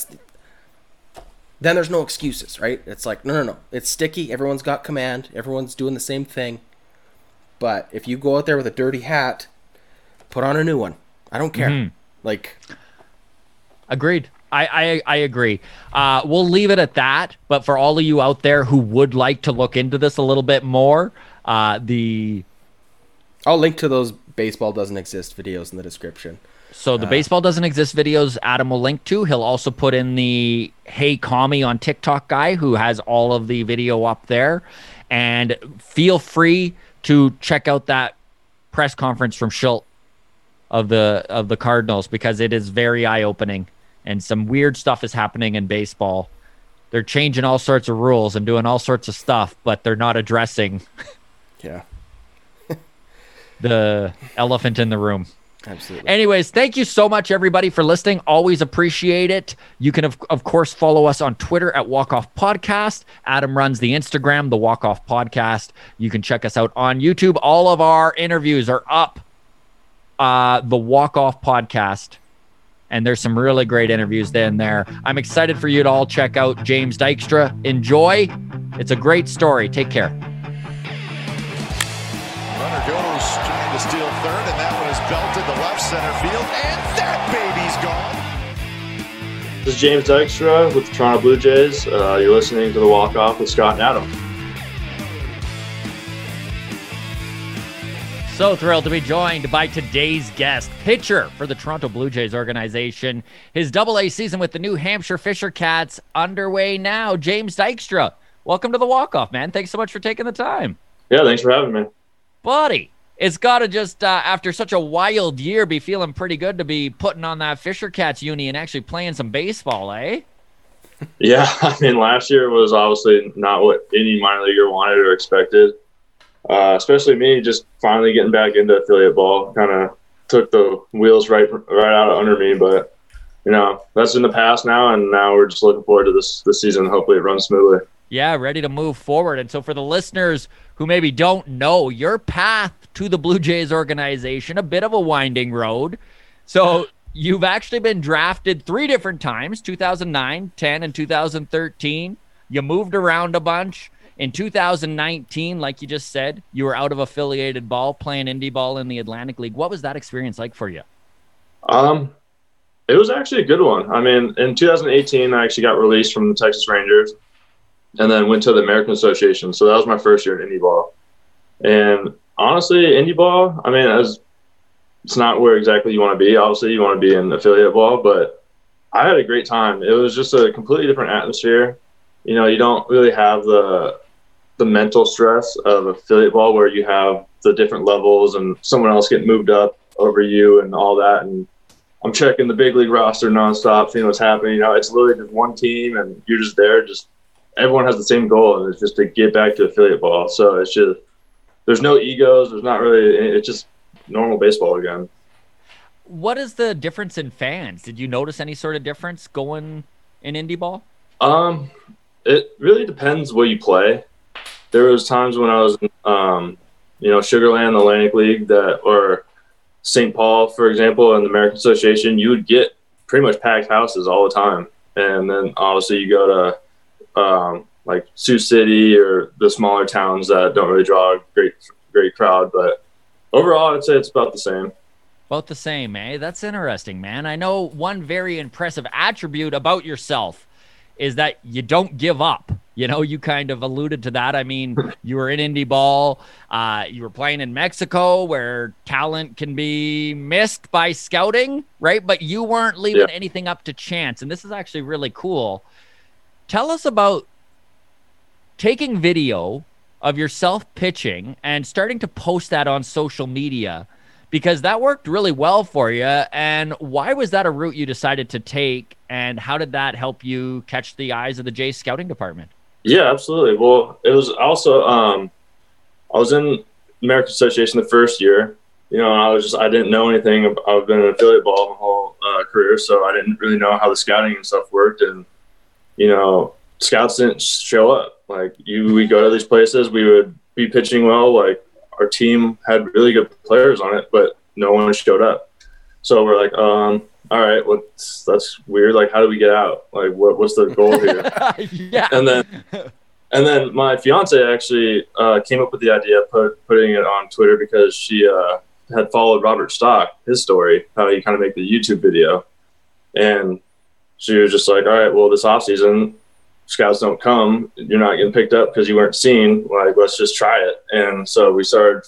Then there's no excuses, right? It's like, no. It's sticky. Everyone's got command. Everyone's doing the same thing. But if you go out there with a dirty hat, put on a new one. I don't care. Mm-hmm. Like, agreed. I agree. We'll leave it at that. But for all of you out there who would like to look into this a little bit more, I'll link to those baseball doesn't exist videos in the description. So the baseball doesn't exist videos Adam will link to. He'll also put in the Hey Commie on TikTok guy who has all of the video up there. And feel free to check out that press conference from Schultz of the Cardinals, because it is very eye-opening and some weird stuff is happening in baseball. They're changing all sorts of rules and doing all sorts of stuff, but they're not addressing the elephant in the room. Absolutely. Anyways, thank you so much, everybody, for listening. Always appreciate it. You can, of course, follow us on Twitter at Walk Off Podcast. Adam runs the Instagram, the Walk Off Podcast. You can check us out on YouTube. All of our interviews are up, the Walk Off Podcast. And there's some really great interviews in there. I'm excited for you to all check out James Dykstra. Enjoy. It's a great story. Take care. Runner goes trying to steal third, and that one is belted to left center field, and that baby's gone. This is James Dykstra with the Toronto Blue Jays. You're listening to The Walk Off with Scott and Adam. So thrilled to be joined by today's guest, pitcher for the Toronto Blue Jays organization. His Double-A season with the New Hampshire Fisher Cats underway now. James Dykstra, welcome to the Walk-Off, man. Thanks so much for taking the time. Yeah, thanks for having me. Buddy, it's got to just, after such a wild year, be feeling pretty good to be putting on that Fisher Cats uni and actually playing some baseball, eh? Yeah, I mean, last year was obviously not what any minor leaguer wanted or expected. Especially me, just finally getting back into affiliate ball, kind of took the wheels right out of under me. But that's in the past now, and now we're just looking forward to this season. Hopefully, it runs smoothly. Yeah, ready to move forward. And so, for the listeners who maybe don't know your path to the Blue Jays organization, a bit of a winding road. So, you've actually been drafted 3 different times: 2009, 10, and 2013. You moved around a bunch. In 2019, like you just said, you were out of affiliated ball, playing indie ball in the Atlantic League. What was that experience like for you? It was actually a good one. I mean, in 2018, I actually got released from the Texas Rangers. and then went to the American Association. So that was my first year in indie ball. And honestly, indie ball, I mean, it's not where exactly you want to be. Obviously, you want to be in affiliate ball, but I had a great time. It was just a completely different atmosphere. You know, you don't really have the mental stress of affiliate ball where you have the different levels and someone else getting moved up over you and all that. And I'm checking the big league roster nonstop, seeing what's happening. You know, it's literally just one team and you're just there. Just everyone has the same goal, and it's just to get back to affiliate ball. So it's just, there's no egos. There's not really, it's just normal baseball again. What is the difference in fans? Did you notice any sort of difference going in indie ball? It really depends where you play. There was times when I was in, Sugar Land, the Atlantic League, or St. Paul, for example, in the American Association, you would get pretty much packed houses all the time. And then obviously you go to like Sioux City or the smaller towns that don't really draw a great crowd. But overall, I'd say it's about the same. About the same, eh? That's interesting, man. I know one very impressive attribute about yourself is that you don't give up. You know, you kind of alluded to that. I mean, you were in indie ball. You were playing in Mexico where talent can be missed by scouting, right? But you weren't leaving anything up to chance. And this is actually really cool. Tell us about taking video of yourself pitching and starting to post that on social media, because that worked really well for you. And why was that a route you decided to take? And how did that help you catch the eyes of the Jays scouting department? Yeah, absolutely. Well, it was also, I was in American Association the first year, you know, and I didn't know anything. I've been in affiliate ball my whole career, so I didn't really know how the scouting and stuff worked. And, you know, scouts didn't show up. Like, we go to these places, we would be pitching well. Like, our team had really good players on it, but no one showed up. So we're like, all right, that's weird. Like, how do we get out? Like, what's the goal here? Yeah. And then my fiance actually came up with the idea of putting it on Twitter because she had followed Robert Stock, his story, how he kind of make the YouTube video. And she was just like, all right, well, this offseason, scouts don't come. You're not getting picked up because you weren't seen. Like, let's just try it. And so we started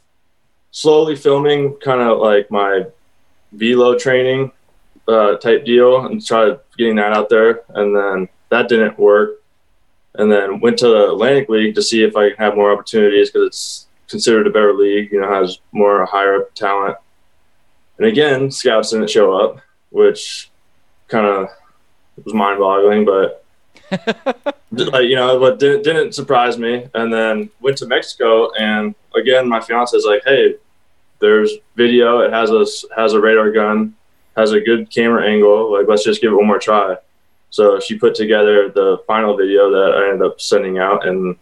slowly filming kind of like my velo training type deal and tried getting that out there. And then that didn't work. And then went to the Atlantic League to see if I could have more opportunities because it's considered a better league, you know, has more higher up talent. And again, scouts didn't show up, which kind of was mind boggling, but like, you know, but didn't surprise me. And then went to Mexico, and again, my fiance is like, "Hey, there's video. It has a radar gun, has a good camera angle. Like, let's just give it one more try." So she put together the final video that I ended up sending out, and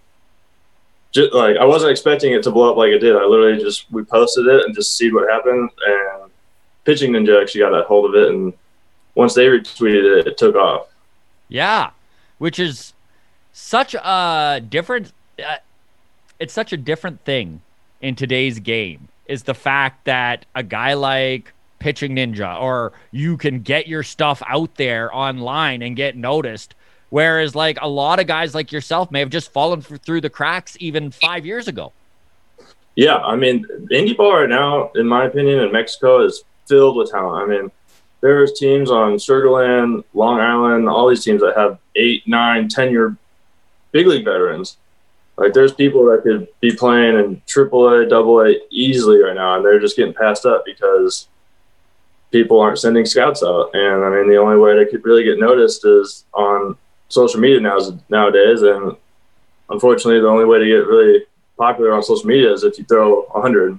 just like I wasn't expecting it to blow up like it did. I literally we posted it and just see what happened. And Pitching Ninja actually got a hold of it, and once they retweeted it, it took off. Yeah. Which is such a different it's such a different thing in today's game, is the fact that a guy like Pitching Ninja, or you can get your stuff out there online and get noticed, whereas like a lot of guys like yourself may have just fallen through the cracks even 5 years ago. Yeah, I mean, indie ball right now, in my opinion, in Mexico is filled with talent. I mean, there's teams on Sugar Land, Long Island, all these teams that have 8, 9, 10-year big league veterans. Like, there's people that could be playing in AAA, AA easily right now, and they're just getting passed up because people aren't sending scouts out. And, I mean, the only way they could really get noticed is on social media nowadays. And, unfortunately, the only way to get really popular on social media is if you throw 100.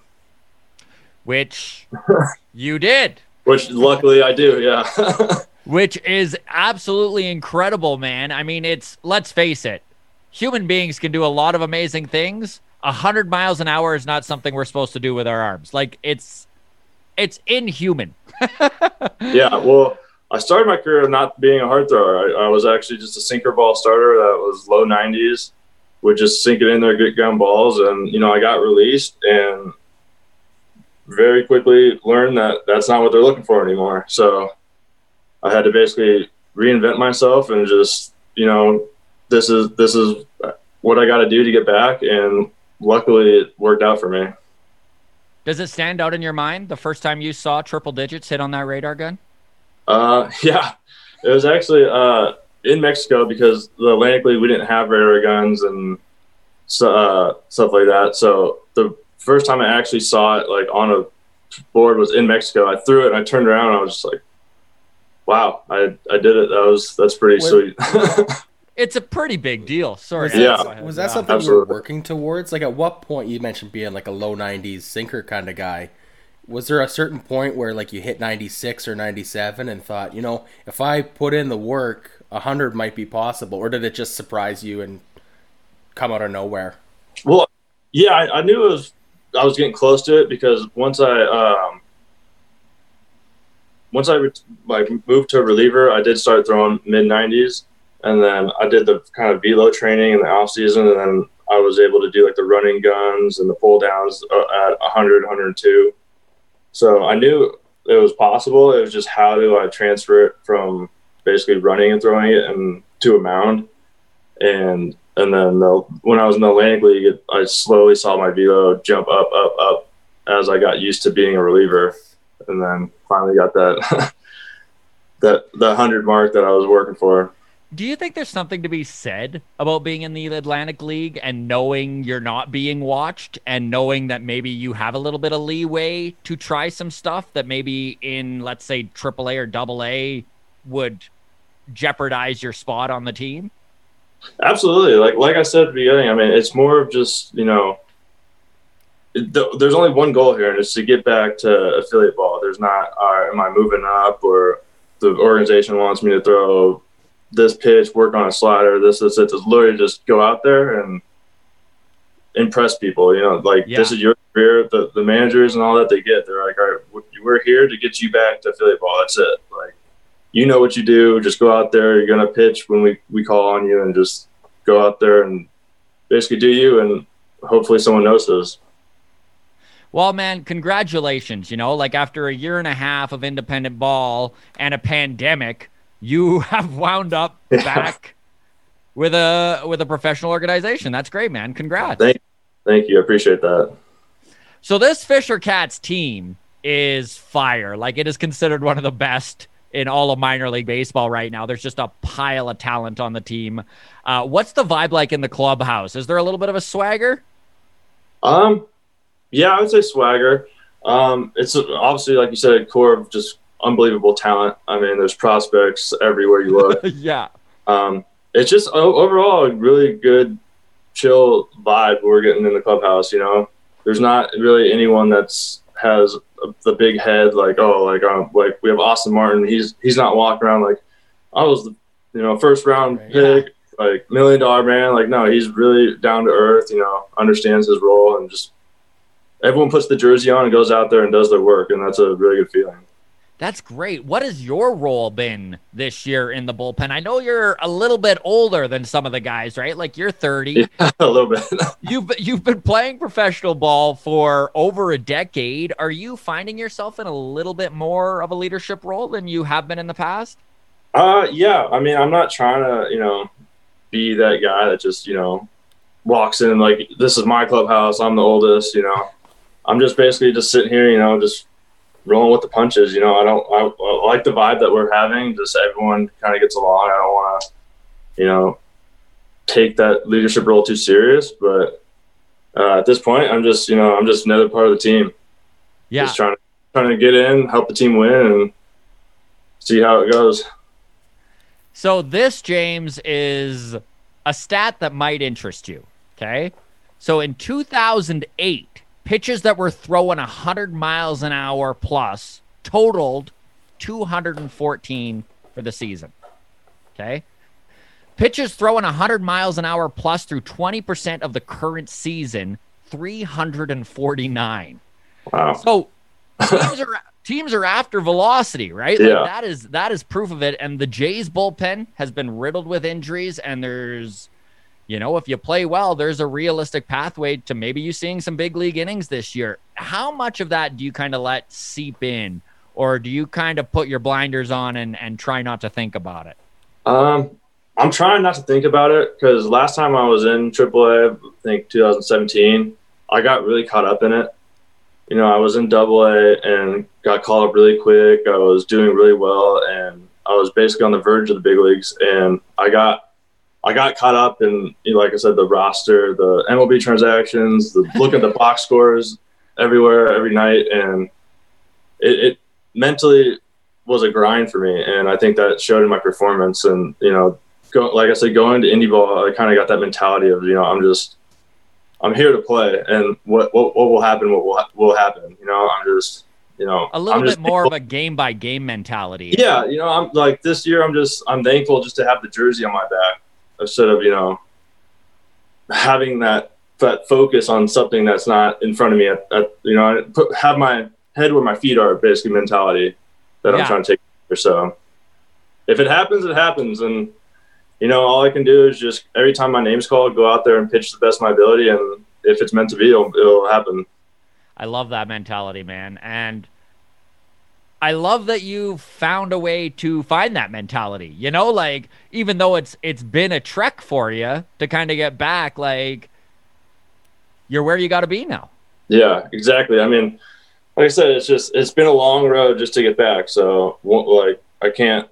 Which you did. Which luckily I do, yeah. Which is absolutely incredible, man. I mean, let's face it, human beings can do a lot of amazing things. 100 miles an hour is not something we're supposed to do with our arms. Like, it's inhuman. Yeah, well, I started my career not being a hard thrower. I was actually just a sinker ball starter that was low 90s, would just sink it in there, get ground balls, and, you know, I got released and very quickly learned that that's not what they're looking for anymore. So I had to basically reinvent myself and just, you know, this is what I got to do to get back. And luckily it worked out for me. Does it stand out in your mind the first time you saw triple digits hit on that radar gun? Yeah, it was actually in Mexico, because the Atlantic League, we didn't have radar guns and stuff like that. So the first time I actually saw it like on a board was in Mexico. I threw it and I turned around and I was just like, wow, I did it. That's pretty sweet. It's a pretty big deal. Sorry. Was that something you were working towards? Like, at what point, you mentioned being like a low 90s sinker kind of guy. Was there a certain point where like you hit 96 or 97 and thought, you know, if I put in the work, 100 might be possible? Or did it just surprise you and come out of nowhere? Well, yeah, I knew I was getting close to it, because once I moved to a reliever, I did start throwing mid 90s. And then I did the kind of velo training in the off season, and then I was able to do like the running guns and the pull downs at 100, 102. So I knew it was possible. It was just, how do I transfer it from basically running and throwing it and to a mound? And then when I was in the Atlantic League, I slowly saw my velo jump up as I got used to being a reliever, and then finally got that the 100 mark that I was working for. Do you think there's something to be said about being in the Atlantic League and knowing you're not being watched, and knowing that maybe you have a little bit of leeway to try some stuff that maybe in, let's say, AAA or AA would jeopardize your spot on the team? Absolutely. Like I said at the beginning, I mean, it's more of just, you know, there's only one goal here, and it's to get back to affiliate ball. There's not, am I moving up, or the organization wants me to throw this pitch, work on a slider, this. It's literally just go out there and impress people. You know, like, This is your career. The managers and all that, they're like, all right, we're here to get you back to affiliate ball. That's it. Like, you know what you do. Just go out there. You're going to pitch when we call on you, and just go out there and basically do you, and hopefully someone notices. Well, man, congratulations. You know, like, after a year and a half of independent ball and a pandemic, you have wound up back with a professional organization. That's great, man. Congrats. Thank you. I appreciate that. So this Fisher Cats team is fire. Like, it is considered one of the best in all of minor league baseball right now. There's just a pile of talent on the team. What's the vibe like in the clubhouse? Is there a little bit of a swagger? Yeah, I would say swagger. It's obviously, like you said, a core of just unbelievable talent. I mean, there's prospects everywhere you look. Yeah. It's just overall a really good, chill vibe we're getting in the clubhouse. You know, there's not really anyone has the big head, like we have Austin Martin. He's not walking around like I was the first round pick, like $1 million man. Like, no, he's really down to earth. You know, understands his role, and just everyone puts the jersey on and goes out there and does their work, and that's a really good feeling. That's great. What has your role been this year in the bullpen? I know you're a little bit older than some of the guys, right? Like, you're 30. Yeah, a little bit. You've been playing professional ball for over a decade. Are you finding yourself in a little bit more of a leadership role than you have been in the past? Yeah. I mean, I'm not trying to, be that guy that just, walks in like, this is my clubhouse, I'm the oldest, I'm just basically just sitting here, just rolling with the punches. I like the vibe that we're having. Just everyone kind of gets along. I don't want to, take that leadership role too serious. But at this point, I'm just another part of the team. Yeah, just trying to get in, help the team win, and see how it goes. So this, James, is a stat that might interest you. Okay, so in 2008. Pitches that were throwing 100 miles an hour plus totaled 214 for the season. Okay? Pitches throwing 100 miles an hour plus through 20% of the current season, 349. Wow. So teams are after velocity, right? Yeah. Like, that is proof of it. And the Jays bullpen has been riddled with injuries, and there's, if you play well, there's a realistic pathway to maybe you seeing some big league innings this year. How much of that do you kind of let seep in, or do you kind of put your blinders on and try not to think about it? I'm trying not to think about it because last time I was in AAA, I think 2017, I got really caught up in it. You know, I was in AA and got called up really quick. I was doing really well, and I was basically on the verge of the big leagues. And I got caught up in, you know, like I said, the roster, the MLB transactions, the look at the box scores everywhere, every night, and it mentally was a grind for me. And I think that showed in my performance. And you know, like I said, going to indie ball, I kind of got that mentality of, you know, I'm here to play, and what will happen, what will happen. You know, I'm just, you know, a little bit more of a game by game mentality. Yeah, you know, I'm like this year, I'm thankful just to have the jersey on my back instead of, you know, having that focus on something that's not in front of me. You know, have my head where my feet are, basically mentality that I'm trying to take. So if it happens, it happens, and you know, all I can do is just every time my name's called, go out there and pitch the best of my ability. And if it's meant to be, it'll happen. I love that mentality, man. And I love that you found a way to find that mentality, you know, like even though it's been a trek for you to kind of get back, like you're where you got to be now. Yeah, exactly. I mean, like I said, it's been a long road just to get back. So like I can't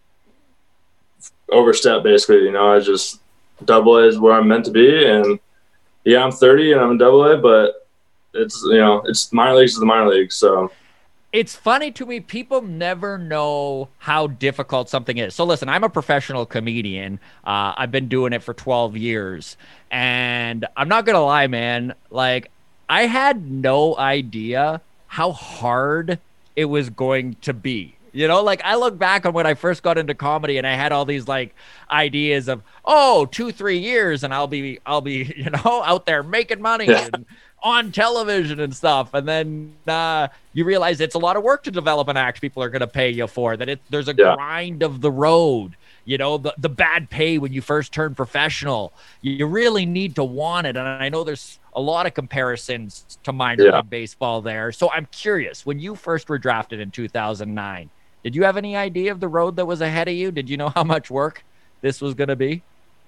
overstep, basically. You know, I just AA is where I'm meant to be, and yeah, I'm 30 and I'm in AA, but it's, you know, it's minor leagues to the minor leagues. So it's funny to me, people never know how difficult something is. So listen, I'm a professional comedian. I've been doing it for 12 years, and I'm not gonna lie, man, like I had no idea how hard it was going to be. You know, like I look back on when I first got into comedy, and I had all these like ideas of, 2-3 years and I'll be, you know, out there making money and on television and stuff. And then you realize it's a lot of work to develop an act people are going to pay you for, that there's a grind of the road, you know, the bad pay when you first turn professional. You really need to want it. And I know there's a lot of comparisons to minor league baseball there. So I'm curious, when you first were drafted in 2009, did you have any idea of the road that was ahead of you? Did you know how much work this was going to be?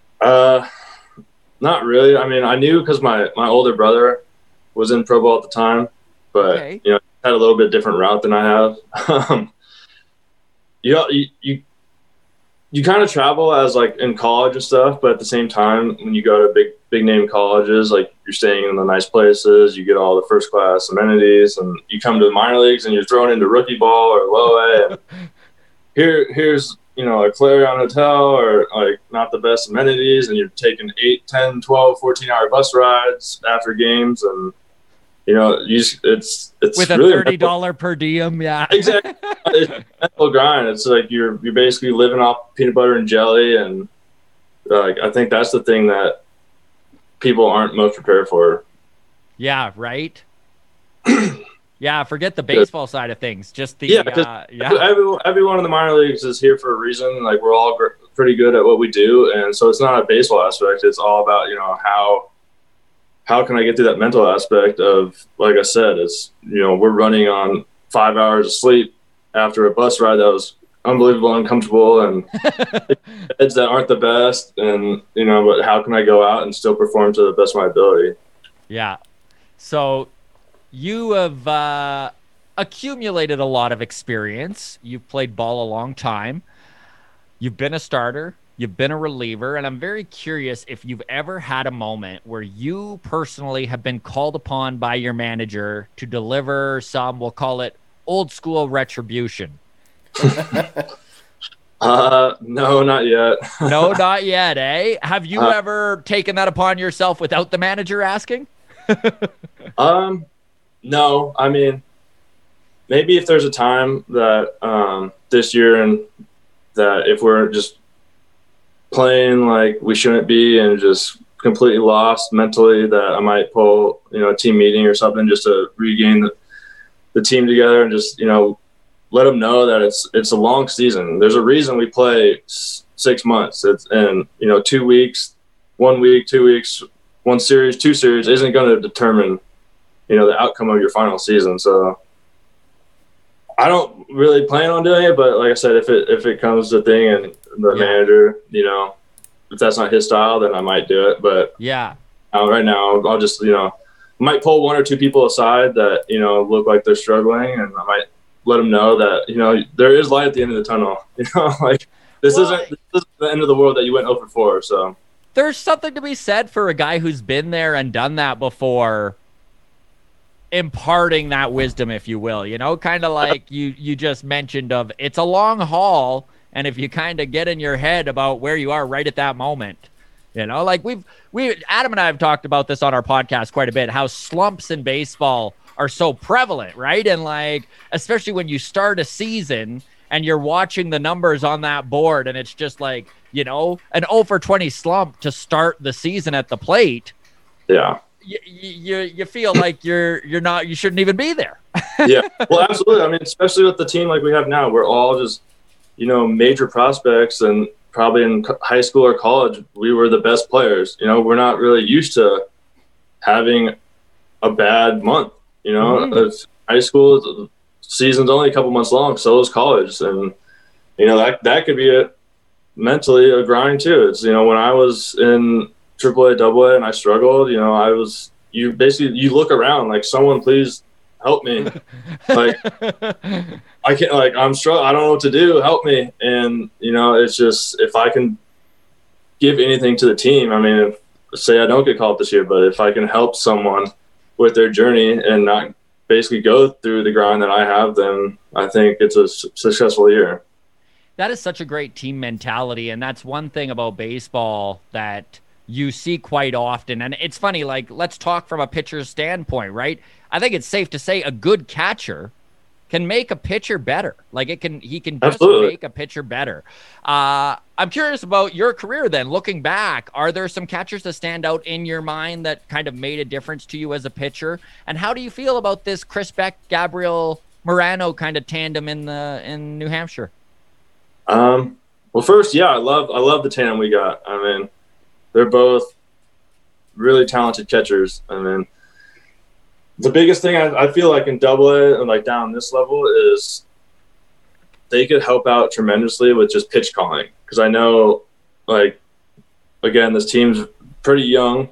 Not really. I mean, I knew because my older brother was in pro ball at the time, but you know, had a little bit different route than I have. You kind of travel as like in college and stuff, but at the same time, when you go to big name colleges, like you're staying in the nice places, you get all the first class amenities, and you come to the minor leagues and you're thrown into rookie ball or low A. And here's, you know, a Clarion hotel or like not the best amenities, and you're taking 8, 10, 12, 14-hour bus rides after games, and you know, it's with a really $30 per diem. Yeah, exactly. It's a mental grind. It's like you're basically living off peanut butter and jelly, and like I think that's the thing that people aren't most prepared for. Yeah, right. Yeah, forget the baseball side of things. Just the everyone in the minor leagues is here for a reason. Like we're all pretty good at what we do, and so it's not a baseball aspect. It's all about, you know, how can I get through that mental aspect of, like I said, it's, you know, we're running on 5 hours of sleep after a bus ride that was unbelievable, uncomfortable, and beds that aren't the best, and you know, but how can I go out and still perform to the best of my ability? Yeah. So you have accumulated a lot of experience. You've played ball a long time. You've been a starter. You've been a reliever. And I'm very curious if you've ever had a moment where you personally have been called upon by your manager to deliver some, we'll call it old school retribution. No, not yet. No, not yet, eh? Have you ever taken that upon yourself without the manager asking? No, I mean, maybe if there's a time that this year, and that if we're just playing like we shouldn't be and just completely lost mentally, that I might pull, you know, a team meeting or something just to regain the team together and just, you know, let them know that it's a long season. There's a reason we play 6 months. And you know, 2 weeks, 1 week, 2 weeks, 1 series, 2 series isn't going to determine, you know, the outcome of your final season. So I don't really plan on doing it, but like I said, if it comes to thing and the manager, you know, if that's not his style, then I might do it. But Yeah. right now, I'll just, might pull one or two people aside that, look like they're struggling, and I might let them know that, there is light at the end of the tunnel. Like this isn't the end of the world that you went 0 for 4. So There's something to be said for a guy who's been there and done that before, imparting that wisdom, if you will, kind of like you just mentioned of it's a long haul. And if you kind of get in your head about where you are right at that moment, like Adam and I have talked about this on our podcast quite a bit, how slumps in baseball are so prevalent, right? And like, especially when you start a season and you're watching the numbers on that board and it's just like, an 0 for 20 slump to start the season at the plate. Yeah. You feel like you shouldn't even be there. Yeah, well, absolutely. I mean, especially with the team like we have now, we're all just, major prospects, and probably in high school or college, we were the best players. We're not really used to having a bad month. It's high school, the season's only a couple months long, so is college. And, that could be mentally a grind too. It's, when I was in AAA, AA, and I struggled, you look around like, someone please help me. Like, I can't, like, I'm struggling. I don't know what to do. Help me. And, it's just, if I can give anything to the team, I mean, say I don't get called up this year, but if I can help someone with their journey and not basically go through the grind that I have, then I think it's a successful year. That is such a great team mentality. And that's one thing about baseball that you see quite often. And it's funny, like, let's talk from a pitcher's standpoint, right? I think it's safe to say a good catcher can make a pitcher better. Like he can just Absolutely make a pitcher better. I'm curious about your career then. Looking back, are there some catchers that stand out in your mind that kind of made a difference to you as a pitcher? And how do you feel about this Chris Beck, Gabriel Morano kind of tandem in New Hampshire? Well, first, yeah, I love the tandem we got. I mean, they're both really talented catchers. I mean, the biggest thing I feel like in AA and like down this level is they could help out tremendously with just pitch calling. Because I know, like, again, this team's pretty young.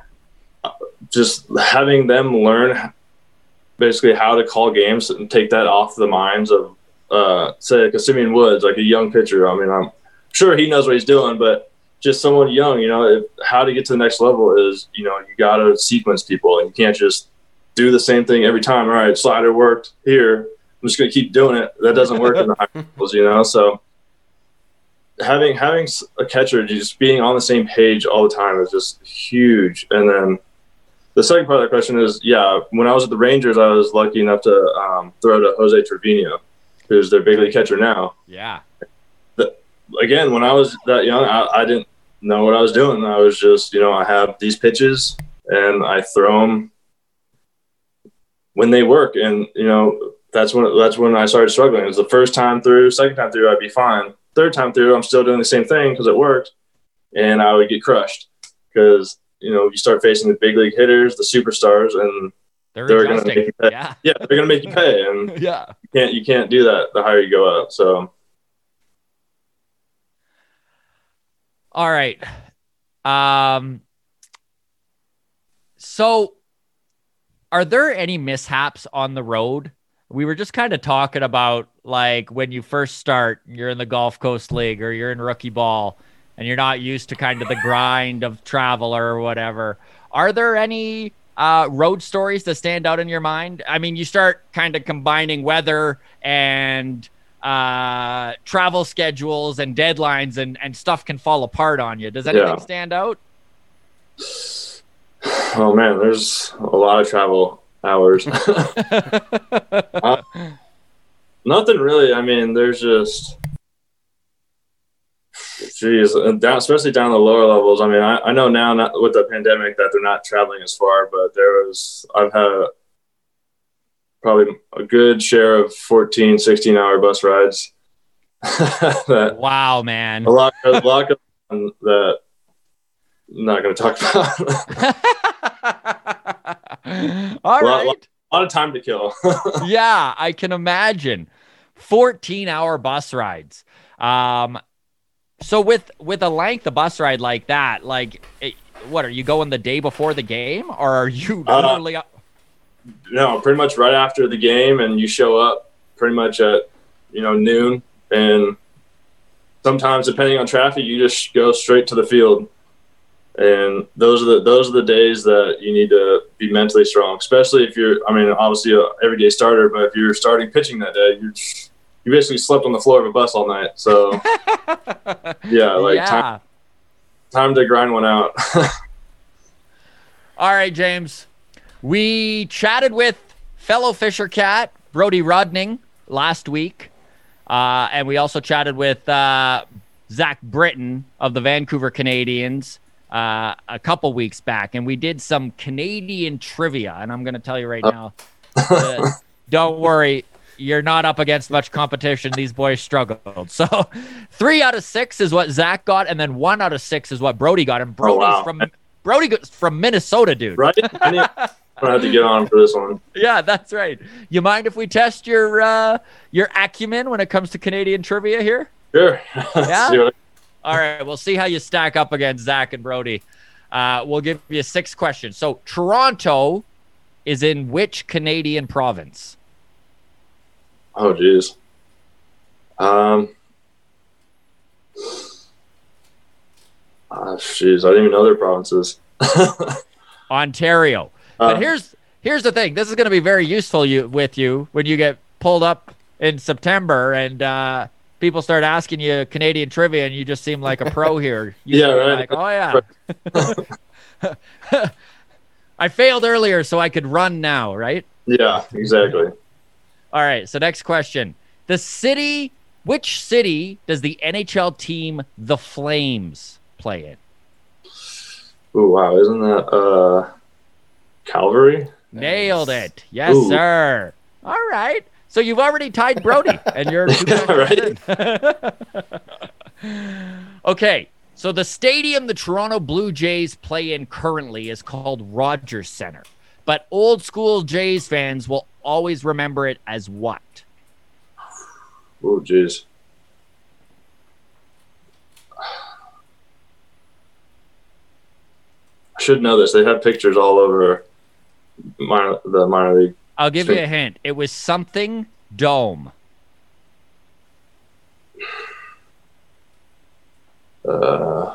Just having them learn basically how to call games and take that off the minds of, say, like a Simeon Woods, like a young pitcher. I mean, I'm sure he knows what he's doing, but just someone young, how to get to the next level is, you got to sequence people, and you can't just do the same thing every time. All right, slider worked here, I'm just going to keep doing it. That doesn't work in the high levels, So having a catcher just being on the same page all the time is just huge. And then the second part of the question is, yeah, when I was at the Rangers, I was lucky enough to throw to Jose Trevino, who's their big league catcher now. Yeah. Again, when I was that young, I didn't know what I was doing. I was just, I have these pitches and I throw them when they work. And, that's when I started struggling. It was the first time through, second time through, I'd be fine. Third time through, I'm still doing the same thing because it worked. And I would get crushed because, you start facing the big league hitters, the superstars, and they're going to make you pay. Yeah, they're going to make you pay. And yeah, you can't do that the higher you go up. So. All right. So are there any mishaps on the road? We were just kind of talking about, like, when you first start, you're in the Gulf Coast League or you're in rookie ball and you're not used to kind of the grind of travel or whatever. Are there any road stories that stand out in your mind? I mean, you start kind of combining weather and travel schedules and deadlines and stuff can fall apart on you. Does anything stand out? Oh man, there's a lot of travel hours. Nothing really. I mean, there's just, especially down the lower levels. I mean, I know now, not with the pandemic, that they're not traveling as far, but I've had probably a good share of 14, 16-hour bus rides. Wow, man. A lot of that I'm not going to talk about. All right. A lot of time to kill. Yeah, I can imagine. 14-hour bus rides. So with a length of bus ride like that, like, what are you going the day before the game, or are you literally? No, pretty much right after the game, and you show up pretty much at noon, and sometimes depending on traffic, you just go straight to the field. And those are the days that you need to be mentally strong, especially if you're, obviously an everyday starter, but if you're starting pitching that day, you basically slept on the floor of a bus all night. So yeah, time to grind one out. All right, James, we chatted with fellow Fisher Cat Brody Rudning last week, and we also chatted with Zach Britton of the Vancouver Canadians a couple weeks back, and we did some Canadian trivia, and I'm going to tell you right now, don't worry, you're not up against much competition. These boys struggled. So 3 out of 6 is what Zach got, and then 1 out of 6 is what Brody got. And Brody's from Minnesota, dude. Right? I'm going to have to get on for this one. Yeah, that's right. You mind if we test your acumen when it comes to Canadian trivia here? Sure. Yeah? All right, we'll see how you stack up against Zach and Brody. We'll give you 6 questions. So Toronto is in which Canadian province? Oh, geez. Jeez, I didn't even know their provinces. Ontario. But here's the thing. This is going to be very useful with you when you get pulled up in September and people start asking you Canadian trivia, and you just seem like a pro here. Right. Like, oh, yeah. I failed earlier, so I could run now, right? Yeah, exactly. All right, so next question. Which city does the NHL team The Flames play in? Oh, wow. Isn't that Calgary? Nailed it. Yes, sir. All right. So you've already tied Brody, and you're 2 right. Okay, so the stadium the Toronto Blue Jays play in currently is called Rogers Centre, but old school Jays fans will always remember it as what? Oh, geez. I should know this. They have pictures all over the minor league. I'll give you a hint. It was something Dome. I'm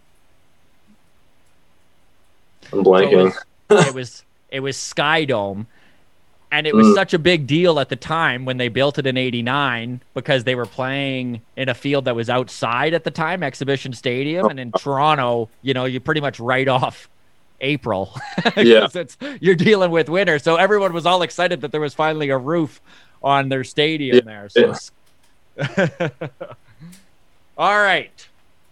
blanking. So it was Sky Dome, and it was such a big deal at the time when they built it in '89 because they were playing in a field that was outside at the time, Exhibition Stadium, and in Toronto, you pretty much write off April because you're dealing with winter. So everyone was all excited that there was finally a roof on their stadium there. So, all right.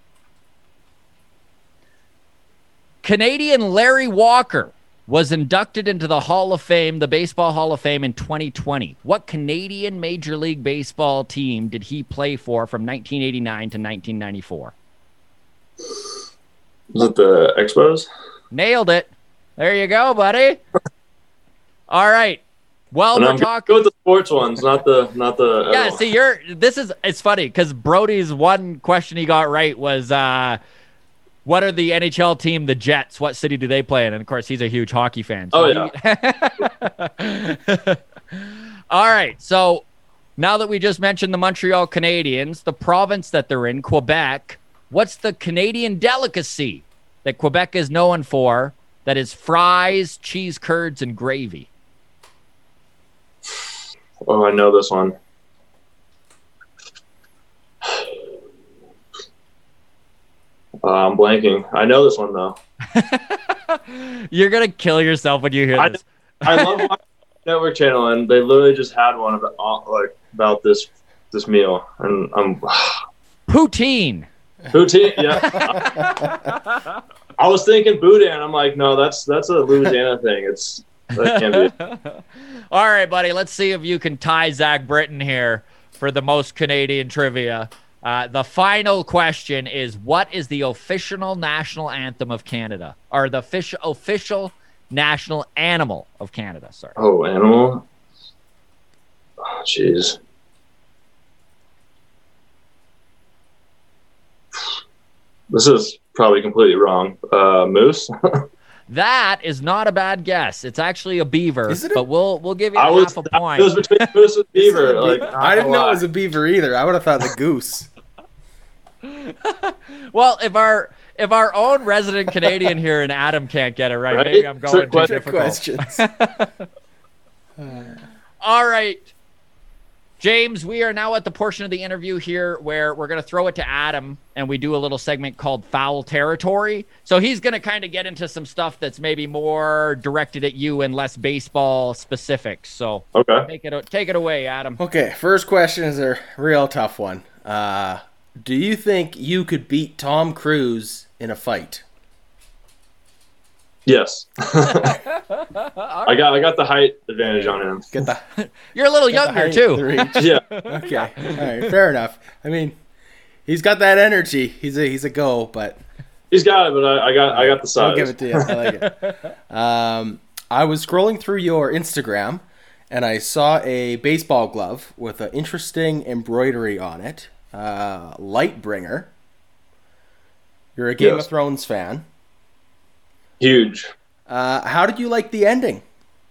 Canadian Larry Walker was inducted into the Hall of Fame, the Baseball Hall of Fame, in 2020. What Canadian Major League Baseball team did he play for from 1989 to 1994? Was it the Expos? Nailed it. There you go, buddy. All right. Well, we're talking with the sports ones, not the. Yeah, see, it's funny because Brody's one question he got right was, what are the NHL team, the Jets? What city do they play in? And of course, he's a huge hockey fan. So All right. So now that we just mentioned the Montreal Canadiens, the province that they're in, Quebec, what's the Canadian delicacy that Quebec is known for that is fries, cheese curds, and gravy? Oh, I know this one. I'm blanking. I know this one, though. You're going to kill yourself when you hear this. I love watching Network Channel, and they literally just had one about this meal. And I'm... Poutine. Poutine, yeah. I was thinking boudin. I'm like, no, that's a Louisiana thing. That can't be. All right, buddy. Let's see if you can tie Zach Britton here for the most Canadian trivia. The final question is, what is the official national anthem of Canada? Or the official national animal of Canada, sorry. Oh, animal? Oh, jeez. This is probably completely wrong. Moose. That is not a bad guess. It's actually a beaver, Is it a- but we'll give you I was. half a point. It was between Moose and Beaver. Like I didn't know it was a beaver either. I would have thought the goose. Well, if our own resident Canadian here and Adam can't get it right, Right? maybe I'm going Trick too question. difficult. Questions. All right. James, we are now at the portion of the interview here where we're going to throw it to Adam and we do a little segment called Foul Territory. So he's going to kind of get into some stuff that's maybe more directed at you and less baseball specific. So Okay. take it away, Adam. Okay, first question is a real tough one. Do you think you could beat Tom Cruise in a fight? Yes. I got the height advantage on him. Get the You're a little get the younger height, too. the reach. Yeah. Okay, all right, fair enough. I mean, he's got that energy. He's a go, but He's got it, but I got the size. I'll give it to you. I like it. I was scrolling through your Instagram, and I saw a baseball glove with an interesting embroidery on it. Lightbringer. You're a Game Yes. of Thrones fan. Huge. How did you like the ending?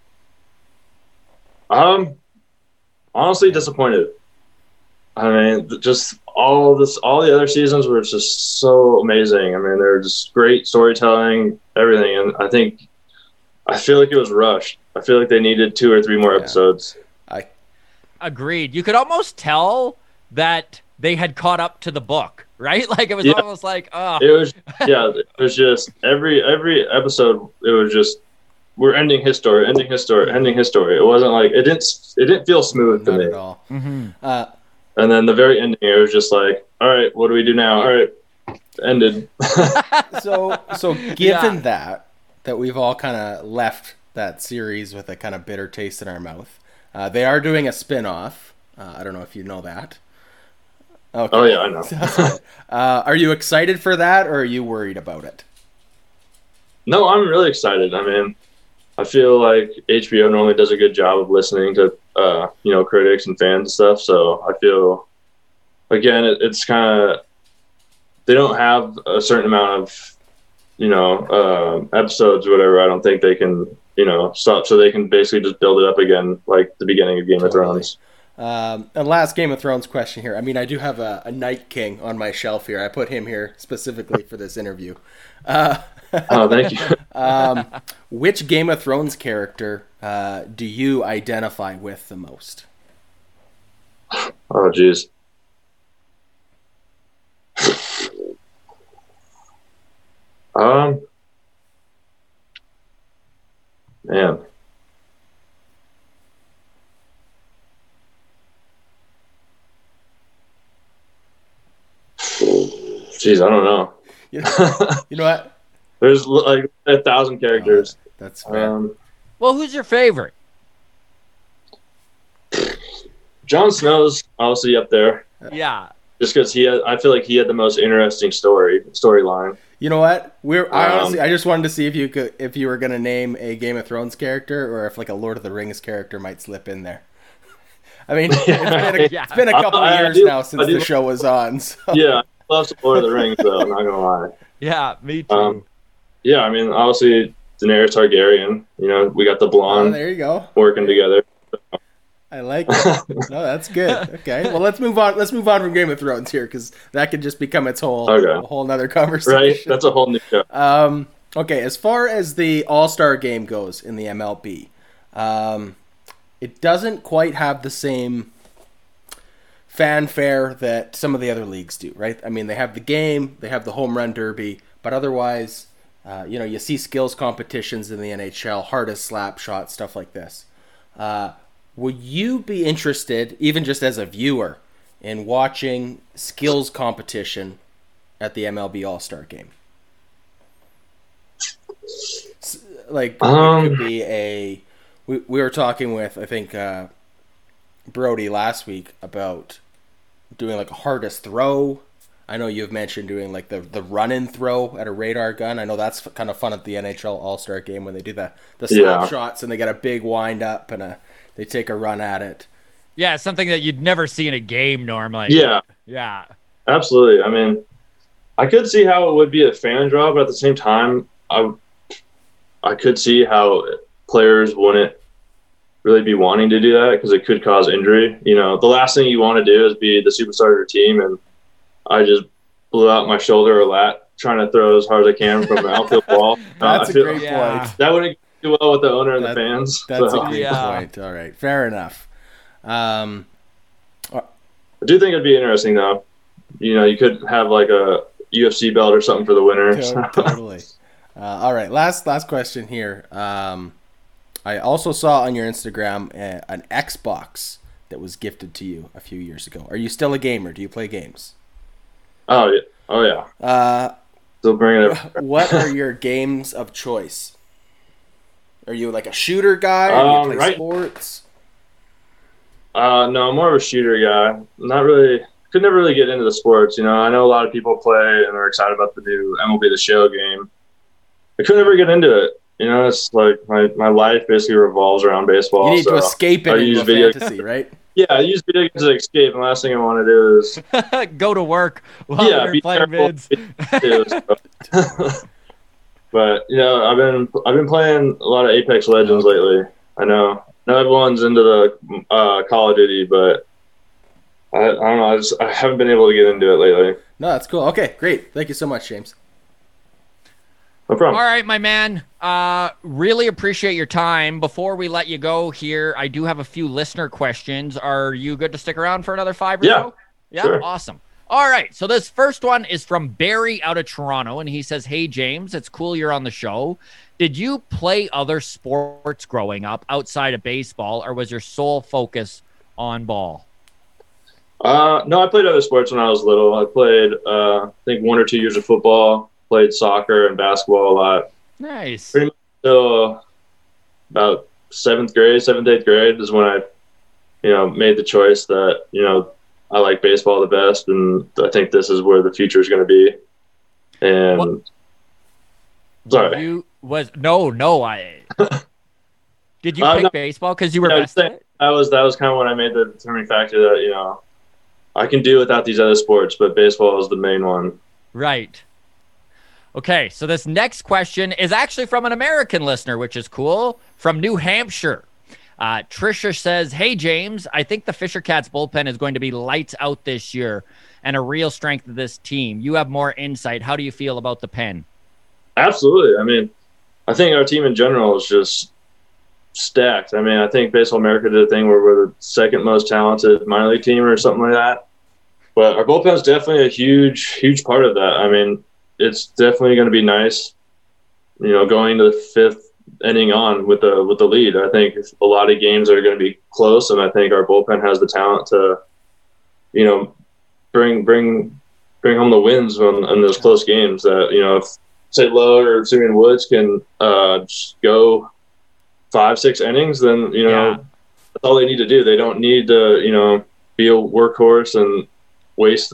Honestly disappointed. I mean, just all the other seasons were just so amazing. I mean, they're just great storytelling, everything, and I feel like it was rushed. I feel like they needed 2 or 3 more episodes. Agreed. You could almost tell that they had caught up to the book, right? Like it was Yeah. almost like, oh, It was just every episode. It was just we're ending his story, ending his story, ending his story. It wasn't like it didn't feel smooth to Not me. at all. And then the very ending, it was just like, all right, what do we do now? All right, ended. So given that we've all kind of left that series with a kind of bitter taste in our mouth, they are doing a spin-off. I don't know if you know that. Okay. Oh yeah, I know. Are you excited for that, or are you worried about it? No, I'm really excited. I mean, I feel like HBO normally does a good job of listening to critics and fans and stuff. So I feel, again, it's kind of they don't have a certain amount of episodes or whatever. I don't think they can stop, so they can basically just build it up again like the beginning of Game of Thrones. And last Game of Thrones question here. I mean, I do have a Night King on my shelf here. I put him here specifically for this interview. Oh, thank you. Which Game of Thrones character do you identify with the most? Oh, geez. Man. Jeez, I don't know. You know what? There's like 1,000 characters. That's fair. well, who's your favorite? Jon Snow's obviously up there, Yeah. just because I feel like he had the most interesting storyline. You know what? I just wanted to see if you were gonna name a Game of Thrones character, or if like a Lord of the Rings character might slip in there. I mean, it's been a couple of years now since the show was on. So. Yeah, I love some Lord of the Rings though. I'm not gonna lie. Yeah, me too. Yeah, I mean, obviously Daenerys Targaryen. We got the Oh, blonde there you go. working together. I like it. No, that's good. Okay, well let's move on. Let's move on from Game of Thrones here, because that could just become its whole nother conversation. Right, that's a whole new show. Okay, as far as the All-Star Game goes in the MLB, it doesn't quite have the same fanfare that some of the other leagues do, right? I mean, they have the game, they have the home run derby, but otherwise, you see skills competitions in the NHL, hardest slap shot, stuff like this. Would you be interested, even just as a viewer, in watching skills competition at the MLB All-Star Game? Like, it could be we were talking with, I think, Brody last week about doing like a hardest throw. I know you've mentioned doing like the run and throw at a radar gun. I know that's kind of fun at the NHL All-Star Game when they do the slap shots and they get a big wind up and they take a run at it. Yeah, something that you'd never see in a game normally. Yeah, Yeah. absolutely. I mean, I could see how it would be a fan draw, but at the same time, I could see how players wouldn't really be wanting to do that because it could cause injury. You know, the last thing you want to do is be the superstar of your team, and I just blew out my shoulder or lat trying to throw as hard as I can from the outfield ball. That's a great point. That wouldn't do well with the owner and the fans. That's a great point. All right, fair enough. I do think it'd be interesting, though. You know, you could have like a UFC belt or something for the winner. Totally. All right, last question here. I also saw on your Instagram an Xbox that was gifted to you a few years ago. Are you still a gamer? Do you play games? Oh yeah. Still bringing it. What are your games of choice? Are you like a shooter guy? Or do you play sports? No, I'm more of a shooter guy. Not really. Could never really get into the sports. You know, I know a lot of people play and are excited about the new MLB The Show game. I could never get into it. You know, it's like my life basically revolves around baseball. You need to escape it into fantasy, right? Yeah, I use video games to escape, and the last thing I want to do is go to work while you're playing vids. But you know, I've been playing a lot of Apex Legends lately. I know everyone's into the Call of Duty, but I don't know. I haven't been able to get into it lately. No, that's cool. Okay, great. Thank you so much, James. No problem. All right, my man. Really appreciate your time. Before we let you go here, I do have a few listener questions. Are you good to stick around for another 5 or so? Yeah, sure. Awesome. All right, so this first one is from Barry out of Toronto, and he says, "Hey, James, it's cool you're on the show. Did you play other sports growing up outside of baseball, or was your sole focus on ball?" No, I played other sports when I was little. I played, I think 1 or 2 years of football. Played soccer and basketball a lot. Nice. Pretty much till about 7th, 8th grade is when I, made the choice that, I like baseball the best, and I think this is where the future is going to be. And sorry. Did you pick baseball because you were best at it? That was kind of when I made the determining factor that, I can do without these other sports, but baseball is the main one. Right. Okay, so this next question is actually from an American listener, which is cool, from New Hampshire. Trisha says, "Hey, James, I think the Fisher Cats bullpen is going to be lights out this year and a real strength of this team. You have more insight. How do you feel about the pen?" Absolutely. I mean, I think our team in general is just stacked. I mean, I think Baseball America did a thing where we're the second most talented minor league team or something like that. But our bullpen is definitely a huge, huge part of that. I mean, it's definitely going to be nice, going to the 5th inning on with the lead. I think a lot of games are going to be close, and I think our bullpen has the talent to, bring home the wins on those close games. That if say Lowe or Simeon Woods can just go 5-6 innings, then that's all they need to do. They don't need to be a workhorse and waste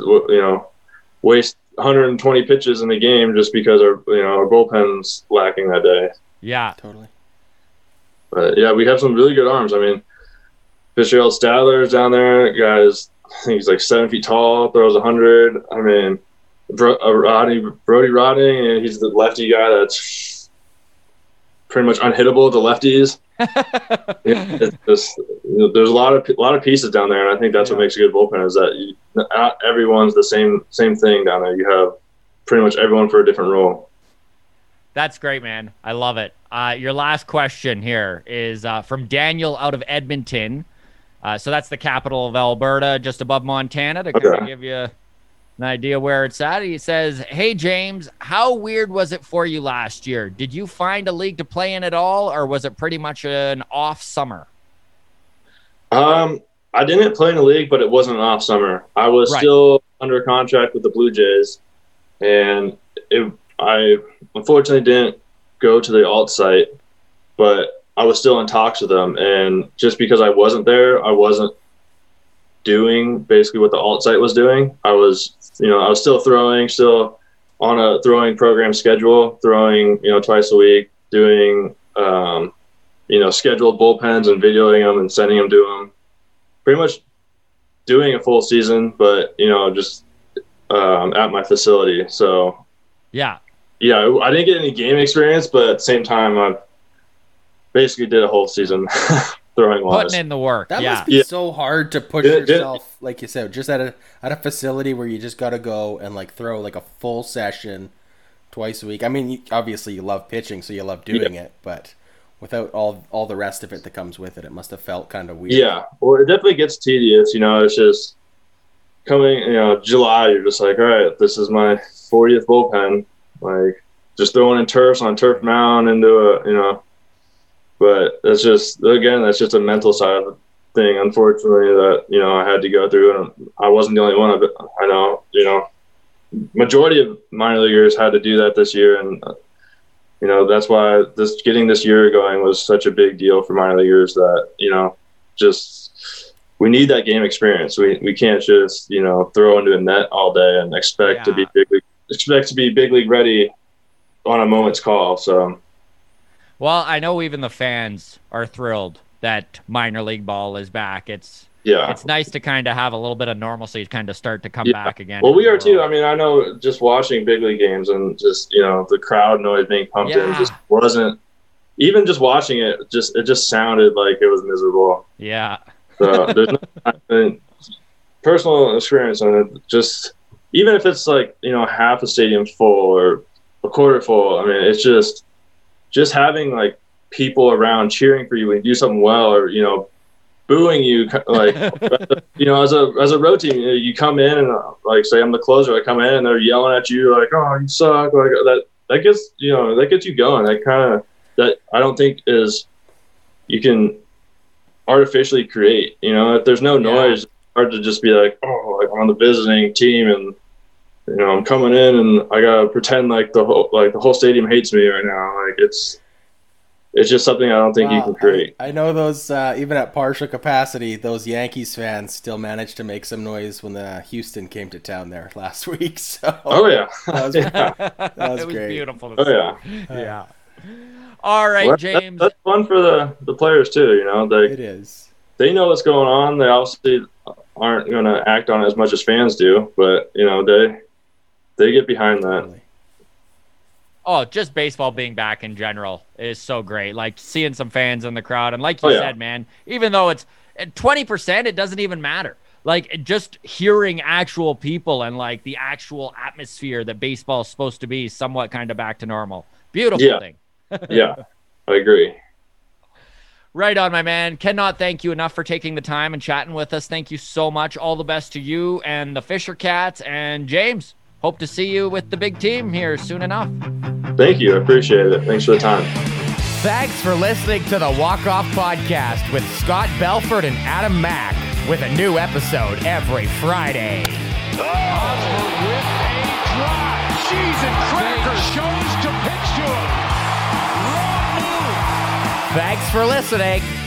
120 pitches in the game just because our bullpen's lacking that day. Yeah, totally. But yeah, we have some really good arms. I mean, Fitzgerald Stadler's down there. Guys, I think he's like 7 feet tall, throws 100. I mean, Brody Rodney, and he's the lefty guy that's pretty much unhittable with the lefties. It's just, there's a lot of pieces down there, and I think that's what makes a good bullpen is that not everyone's the same thing down there. You have pretty much everyone for a different role. That's great, man. I love it. Your last question here is from Daniel out of Edmonton. So that's the capital of Alberta, just above Montana, to kind of give you an idea where it's at. He says, "Hey, James, how weird was it for you last year? Did you find a league to play in at all, or was it pretty much an off summer?" I didn't play in the league, but it wasn't an off summer. I was still under contract with the Blue Jays, and I unfortunately didn't go to the alt site, but I was still in talks with them. And just because I wasn't there, I wasn't doing basically what the alt site was doing. I was still throwing, still on a throwing program schedule, throwing, twice a week, doing, scheduled bullpens and videoing them and sending them to them. Pretty much doing a full season, but, just at my facility. So Yeah. yeah, I didn't get any game experience, but at the same time, I basically did a whole season throwing wise. Putting in the work. That yeah. must be so hard to push yourself, like you said, just at a facility where you just got to go and like throw like a full session twice a week. I mean, obviously you love pitching, so you love doing it, but without all the rest of it that comes with it, it must have felt kind of weird. Yeah, well, it definitely gets tedious. You know, it's just coming. You know, July, you're just like, all right, this is my 40th bullpen. Like, just throwing in turfs on a turf mound into a, you know. But that's just, again, that's just a mental side of the thing, unfortunately, that, you know, I had to go through. And I wasn't the only one of it. I know, you know, majority of minor leaguers had to do that this year. And, you know, that's why getting this year going was such a big deal for minor leaguers that, you know, just we need that game experience. We can't just, you know, throw into a net all day and expect to be big league ready on a moment's call. So. Well, I know even the fans are thrilled that minor league ball is back. It's nice to kind of have a little bit of normalcy kind of start to come back again. Well, we are too. I mean, I know just watching big league games and just, you know, the crowd noise being pumped in just wasn't, even just watching it, it just sounded like it was miserable. Yeah. So there's personal experience on it. Just, even if it's like, you know, half a stadium full or a quarter full, I mean, it's just having like people around cheering for you when you do something well, or, you know, booing you, like, you know, as a road team, you come in and like, say I'm the closer, I come in and they're yelling at you like, oh, you suck, like that gets, you know, that gets you going. That I don't think you can artificially create, you know, if there's no noise, it's hard to just be like, oh, like I'm on the visiting team and, you know, I'm coming in and I gotta pretend like the whole stadium hates me right now. Like it's just something I don't think you can create. I know those even at partial capacity, those Yankees fans still managed to make some noise when the Houston came to town there last week. So oh yeah, that was great. Beautiful. Oh yeah, yeah. All right, well, James. That's fun for the players too. You know, it is. They know what's going on. They obviously aren't going to act on it as much as fans do, but you know they get behind that. Totally. Oh, just baseball being back in general is so great. Like seeing some fans in the crowd. And like you said, man, even though it's 20%, it doesn't even matter. Like just hearing actual people and like the actual atmosphere that baseball is supposed to be somewhat kind of back to normal. Beautiful thing. Yeah, I agree. Right on, my man. Cannot thank you enough for taking the time and chatting with us. Thank you so much. All the best to you and the Fisher Cats. And James, hope to see you with the big team here soon enough. Thank you. I appreciate it. Thanks for the time. Thanks for listening to the Walk Off Podcast with Scott Belford and Adam Mack, with a new episode every Friday. Osborne with a drive. Cheese and crackers. Shows to pitch to him. Wrong move. Thanks for listening.